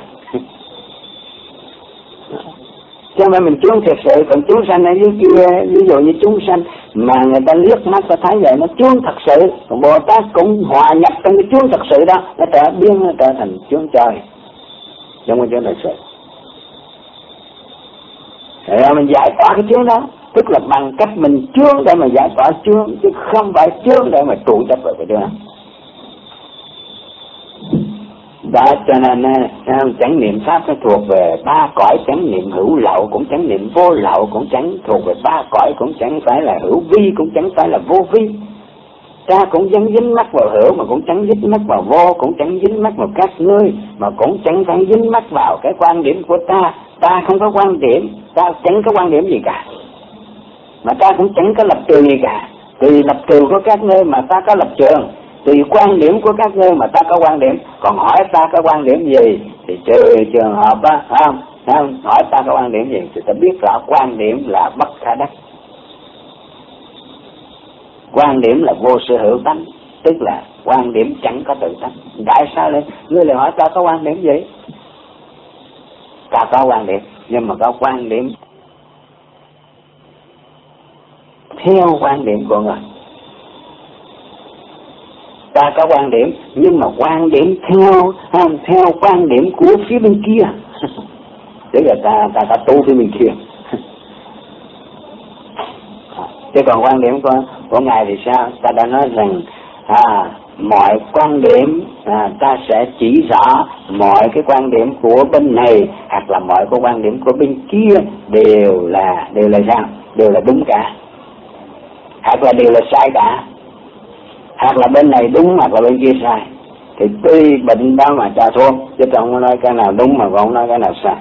chứ không phải mình chướng thật sự. Còn chúng sanh ở dưới kia, ví dụ như chúng sanh mà người ta liếc mắt và thấy vậy nó chướng thật sự, còn Bồ Tát cũng hòa nhập trong cái chướng thật sự đó, nó trở biến nó trở thành chướng chơi, không có chướng thật sự. Rồi mình giải tỏa cái chướng đó, tức là bằng cách mình chướng để mà giải tỏa chướng, chứ không phải chướng để mà trụ chấp vào cái chướng đó. Đó cho nên chánh niệm pháp nó thuộc về ba cõi, chánh niệm hữu lậu cũng chánh niệm vô lậu cũng chánh thuộc về ba cõi, cũng chẳng phải là hữu vi cũng chẳng phải là vô vi. Ta cũng chẳng dính mắc vào hữu mà cũng chẳng dính mắc vào vô, cũng chẳng dính mắc vào các ngươi mà cũng chẳng phải dính mắc vào cái quan điểm của ta. Ta không có quan điểm, ta chẳng có quan điểm gì cả, mà ta cũng chẳng có lập trường gì cả. Tùy lập trường của các ngươi mà ta có lập trường, tùy quan điểm của các ngươi mà ta có quan điểm. Còn hỏi ta có quan điểm gì thì trừ trường hợp á, không, không hỏi ta có quan điểm gì thì ta biết rõ quan điểm là bất khả đắc. Quan điểm là vô sở hữu tánh, tức là quan điểm chẳng có tự tánh. Tại sao lại ngươi lại hỏi ta có quan điểm gì? Ta có quan điểm, nhưng mà có quan điểm theo quan điểm của người. Ta có quan điểm nhưng mà quan điểm theo không, theo quan điểm của phía bên kia. Tức là ta ta ta tu phía bên kia. Chứ còn quan điểm của của ngài thì sao? Ta đã nói rằng à, mọi quan điểm à, ta sẽ chỉ rõ mọi cái quan điểm của bên này hoặc là mọi cái quan điểm của bên kia đều là đều là sao? Đều là đúng cả, hoặc là đều là sai cả, hoặc là bên này đúng hoặc là bên kia sai. Thì tùy bệnh đó mà cho thuốc, chứ không có nói cái nào đúng mà không nói cái nào sai.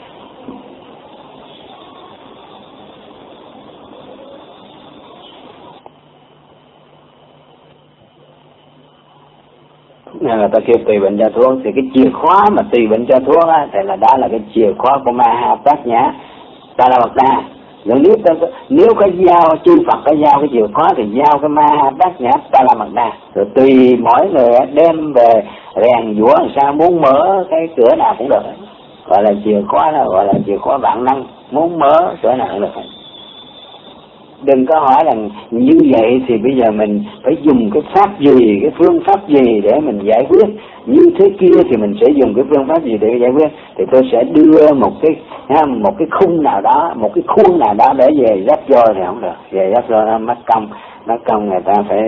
Nên là ta kêu tùy bệnh cho thuốc, thì cái chìa khóa mà tùy bệnh cho thuốc á, thì là đó là cái chìa khóa của Ma Tát Nhã Ta La Mật Đa. Nếu, nếu có giao, chư Phật có giao cái chìa khóa thì giao cái Ma Tát Nhã Ta La Mật Đa. Rồi tùy mỗi người đem về rèn giũa làm sao, muốn mở cái cửa nào cũng được. Gọi là chìa khóa đó, gọi là chìa khóa vạn năng, muốn mở cửa nào cũng được. đừng có hỏi là như vậy thì bây giờ mình phải dùng cái pháp gì, cái phương pháp gì để mình giải quyết, như thế kia thì mình sẽ dùng cái phương pháp gì để giải quyết. Thì tôi sẽ đưa một cái một cái khung nào đó, một cái khuôn nào đó để về dắt vô thì không được, về dắt vô nó mất công, mất công người ta phải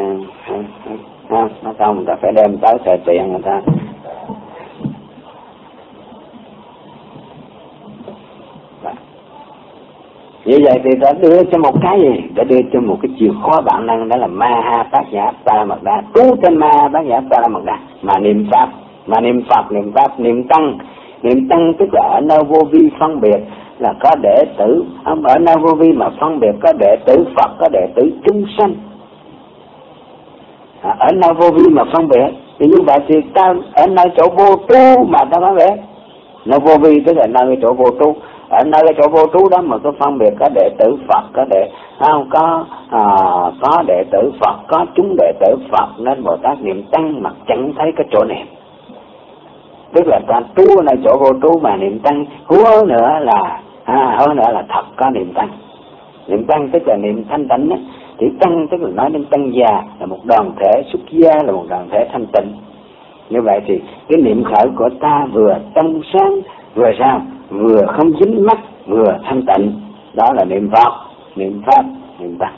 mất công người ta phải đem tới tệ tiền người ta. Như vậy thì đã đưa cho một cái gì? Đã đưa cho một cái chìa khóa bản năng, đó là ma ha bát nhã pa mật đa, tu trên ma bát nhã pa mật đa, mà niệm pháp, mà niệm Phật, niệm pháp, niệm tăng, niệm tăng tức là ở nơi vô vi phân biệt là có đệ tử, không ở nơi vô vi mà phân biệt có đệ tử Phật, có đệ tử chúng sanh. À, ở nơi vô vi mà phân biệt thì như vậy thì ta ở nơi chỗ vô tu mà ta phân biệt. Nơi vô vi tức là nơi chỗ vô tu. Ở nơi cái chỗ vô trú đó mà có phân biệt có đệ tử Phật, có đệ không có à, có đệ tử Phật, có chúng đệ tử Phật, nên Bồ Tát niệm tăng mà chẳng thấy cái chỗ niệm. Tức là ta trú ở nơi chỗ vô trú mà niệm tăng, hứa nữa là à, hứa nữa là thật có niệm tăng. Niệm tăng tức là niệm thanh tịnh á, thì tăng tức là nói đến tăng già, là một đoàn thể, xuất gia là một đoàn thể thanh tịnh. Như vậy thì cái niệm khởi của ta vừa trong sáng, vừa sao? Vừa không dính mắc, vừa thanh tịnh. Đó là niệm Phật, niệm Pháp, niệm Tăng.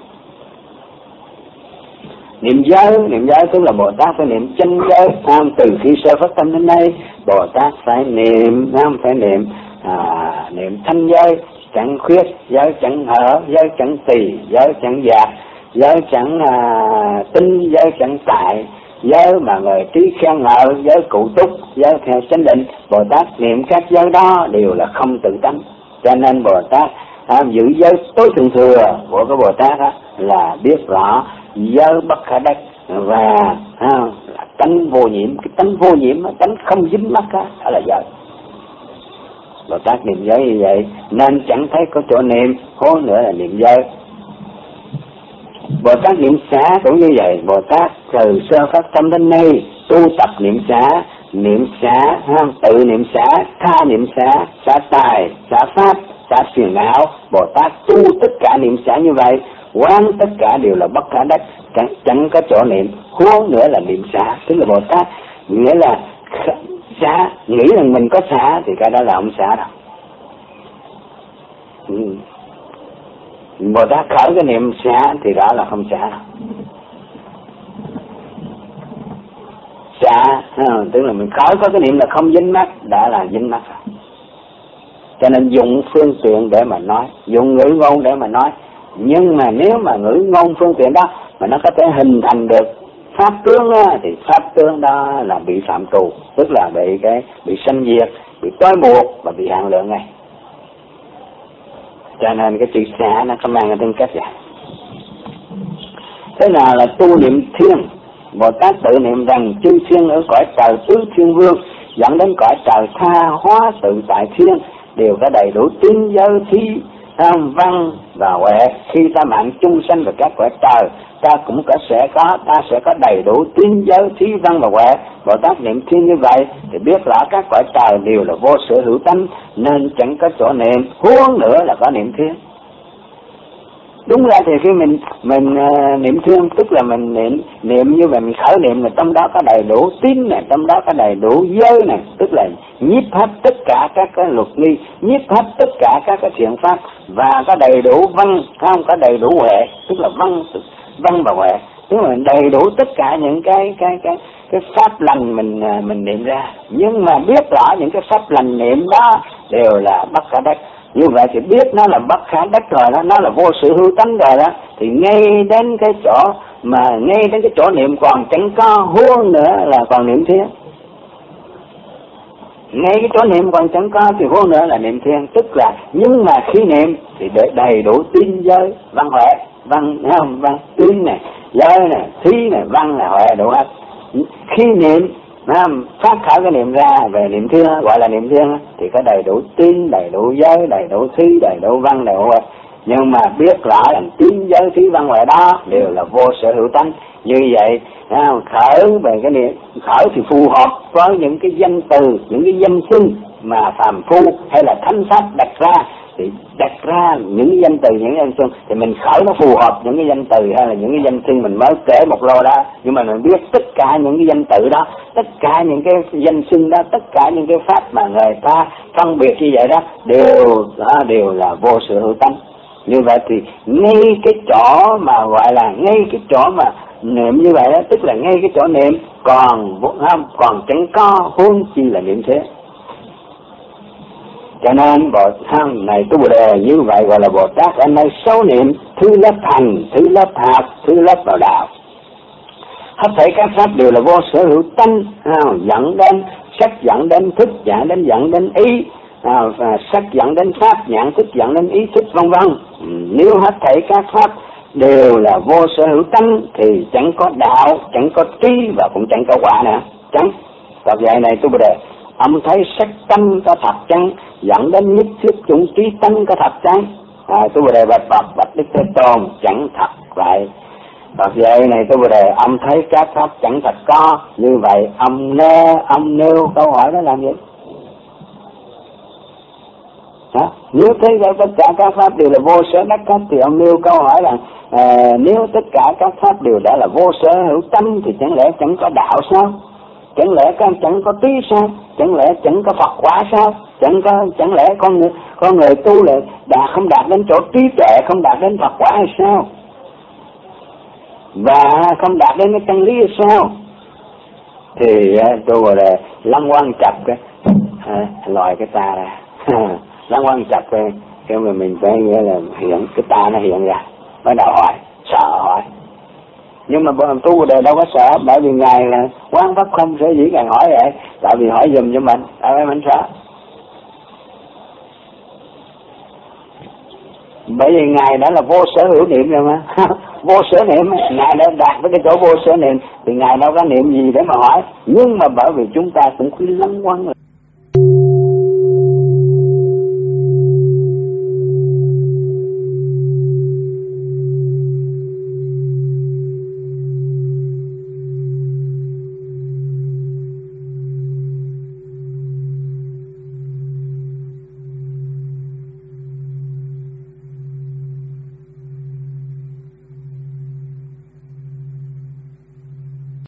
Niệm giới, niệm giới tức là Bồ Tát phải niệm chân giới. Không, từ khi sơ phát tâm đến đây, Bồ Tát phải niệm, không phải niệm à, niệm thanh giới, chẳng khuyết, giới chẳng hở, giới chẳng tỳ, giới chẳng dạt, giới chẳng à, tinh, giới chẳng tại, giới mà người trí khen ngợi, giới cụ túc, giới theo chánh định. Bồ Tát niệm các giới đó đều là không tự tánh. Cho nên Bồ Tát à, giữ giới tối thượng thừa của cái Bồ Tát đó là biết rõ giới bất khả đắc và à, là tánh vô nhiễm. Cái tánh vô nhiễm, tánh không dính mắc đó, đó là giới. Bồ Tát niệm giới như vậy nên chẳng thấy có chỗ niệm, khó nữa là niệm giới. Bồ Tát niệm xả cũng như vậy. Bồ Tát từ sơ phát tâm đến nay tu tập niệm xả, niệm xả, tự niệm xả, tha niệm xả, xả tài, xả pháp, xả phiền não. Bồ Tát tu tất cả niệm xả như vậy, quán tất cả đều là bất khả đắc, chẳng, chẳng có chỗ niệm, huống nữa là niệm xả. Tức là Bồ Tát nghĩa là xả, nghĩ rằng mình có xả thì cái đó là không xả đâu. Ừ. Bồ Tát khởi cái niệm xả thì đó là không xả đâu. Xả, tức là mình khởi có cái niệm là không dính mắc, đã là dính mắc rồi. Cho nên dùng phương tiện để mà nói, dùng ngữ ngôn để mà nói. Nhưng mà nếu mà ngữ ngôn phương tiện đó mà nó có thể hình thành được pháp tướng đó, thì pháp tướng đó là bị phạm tù, tức là bị cái bị sanh diệt, bị trói buộc và bị hạn lượng ngay. Cho nên cái chữ xả nó có mang cái tính cách vậy. Thế nào là tu niệm thiên? Bồ Tát tự niệm rằng chư thiên ở cõi trời tứ thiên vương dẫn đến cõi trời tha hóa tự tại thiên đều có đầy đủ tín giới thi tham văn và huệ. Khi ta mạng chung sanh về các cõi trời, ta cũng có sẽ có ta sẽ có đầy đủ tín giới thí văn và huệ. Bồ Tát niệm thiên như vậy thì biết rõ các cõi trời đều là vô sở hữu tánh, nên chẳng có chỗ niệm, huống nữa là có niệm thiên. Đúng ra thì khi mình mình uh, niệm thiên tức là mình niệm niệm như vậy, mình khởi niệm là trong đó có đầy đủ tín này, trong đó có đầy đủ giới này, tức là nhiếp hết tất cả các cái luật nghi, nhiếp hết tất cả các cái thiện pháp, và có đầy đủ văn, không có đầy đủ huệ, tức là văn văn và huệ, tức là đầy đủ tất cả những cái cái cái cái pháp lành mình mình niệm ra. Nhưng mà biết rõ những cái pháp lành niệm đó đều là bất khả đắc. Như vậy thì biết nó là bất khả đắc rồi đó, nó là vô sự hữu tánh rồi đó, thì ngay đến cái chỗ mà ngay đến cái chỗ niệm còn chẳng có huống nữa là còn niệm thiên. Ngay cái chỗ niệm còn chẳng có thì huống nữa là niệm thiên. Tức là nhưng mà khi niệm thì để đầy đủ tín giới văn huệ, văn không văn tín này, giới này, thí này, văn này, huệ đủ hết. Khi niệm phát khởi cái niệm ra về niệm thiên, gọi là niệm thiên, thì có đầy đủ tín, đầy đủ giới, đầy đủ thí, đầy đủ văn, đầy đủ huệ. Nhưng mà biết rõ là tín giới thí văn huệ đó đều là vô sở hữu tánh. Như vậy khởi về cái niệm khởi thì phù hợp với những cái danh từ, những cái danh xưng mà phàm phu hay là thánh pháp đặt ra, thì đặt ra những danh từ, những danh xưng thì mình khởi nó phù hợp những cái danh từ hay là những cái danh xưng mình mới kể một lô đó, nhưng mà mình biết tất cả những cái danh từ đó, tất cả những cái danh xưng đó, tất cả những cái pháp mà người ta phân biệt như vậy đó đều đó đều là vô sự hữu tánh. Như vậy thì ngay cái chỗ mà gọi là ngay cái chỗ mà niệm như vậy đó, tức là ngay cái chỗ niệm còn không còn chẳng có huống chi là niệm thế. Cho nên Bồ Tát này tu Bồ Đề như vậy gọi là Bồ Tát ở nơi sâu niệm, thứ lớp thành, thứ lớp hạt, thứ lớp vào đạo. Hết thảy các pháp đều là vô sở hữu tánh, dẫn đến sắc, dẫn đến thức, dẫn đến dẫn đến ý, à, và sắc dẫn đến pháp, nhãn thức dẫn đến ý thức, vân vân. Nếu hết thảy các pháp đều là vô sở hữu tánh thì chẳng có đạo, chẳng có trí và cũng chẳng có quả nữa. Chẳng. Và vậy này tu Bồ Đề, ông thấy sắc tánh có thật chăng, dẫn đến nhất thiết chủng trí tánh có thật chăng? À, tu Bồ Đề bạch bạch bạch Đức Thế Tôn chẳng thật vậy. Và vậy này tu Bồ Đề, ông thấy các pháp chẳng thật có, như vậy ông nêu ông nêu câu hỏi đó làm gì? Hả? Nếu thấy rằng tất cả các pháp đều là vô sở đắc cách thì ông nêu câu hỏi là à, nếu tất cả các pháp đều đã là vô sở hữu tánh thì chẳng lẽ chẳng có đạo sao? Chẳng lẽ con chẳng có trí sao? Chẳng lẽ chẳng có Phật quả sao? Chẳng có chẳng lẽ con người con người tu là đã không đạt đến chỗ trí tuệ, không đạt đến Phật quả hay sao? Và không đạt đến cái chân lý hay sao? Thì tôi gọi là lăng quăng chập cái à, loại cái ta ra. Lăng quăng chập cái cái mà mình phải nghĩa là hiện cái ta nó hiện ra, bắt đầu hỏi, sợ hỏi. Nhưng mà tu Bồ Đề đâu có sợ, bởi vì ngài là quán pháp không sở dĩ ngài hỏi vậy, tại vì hỏi giùm cho mình, tại vì mình sợ. Bởi vì ngài đã là vô sở hữu niệm rồi mà. Vô sở niệm, ngài đã đạt với cái chỗ vô sở niệm thì ngài đâu có niệm gì để mà hỏi. Nhưng mà bởi vì chúng ta cũng cứ lăng quăng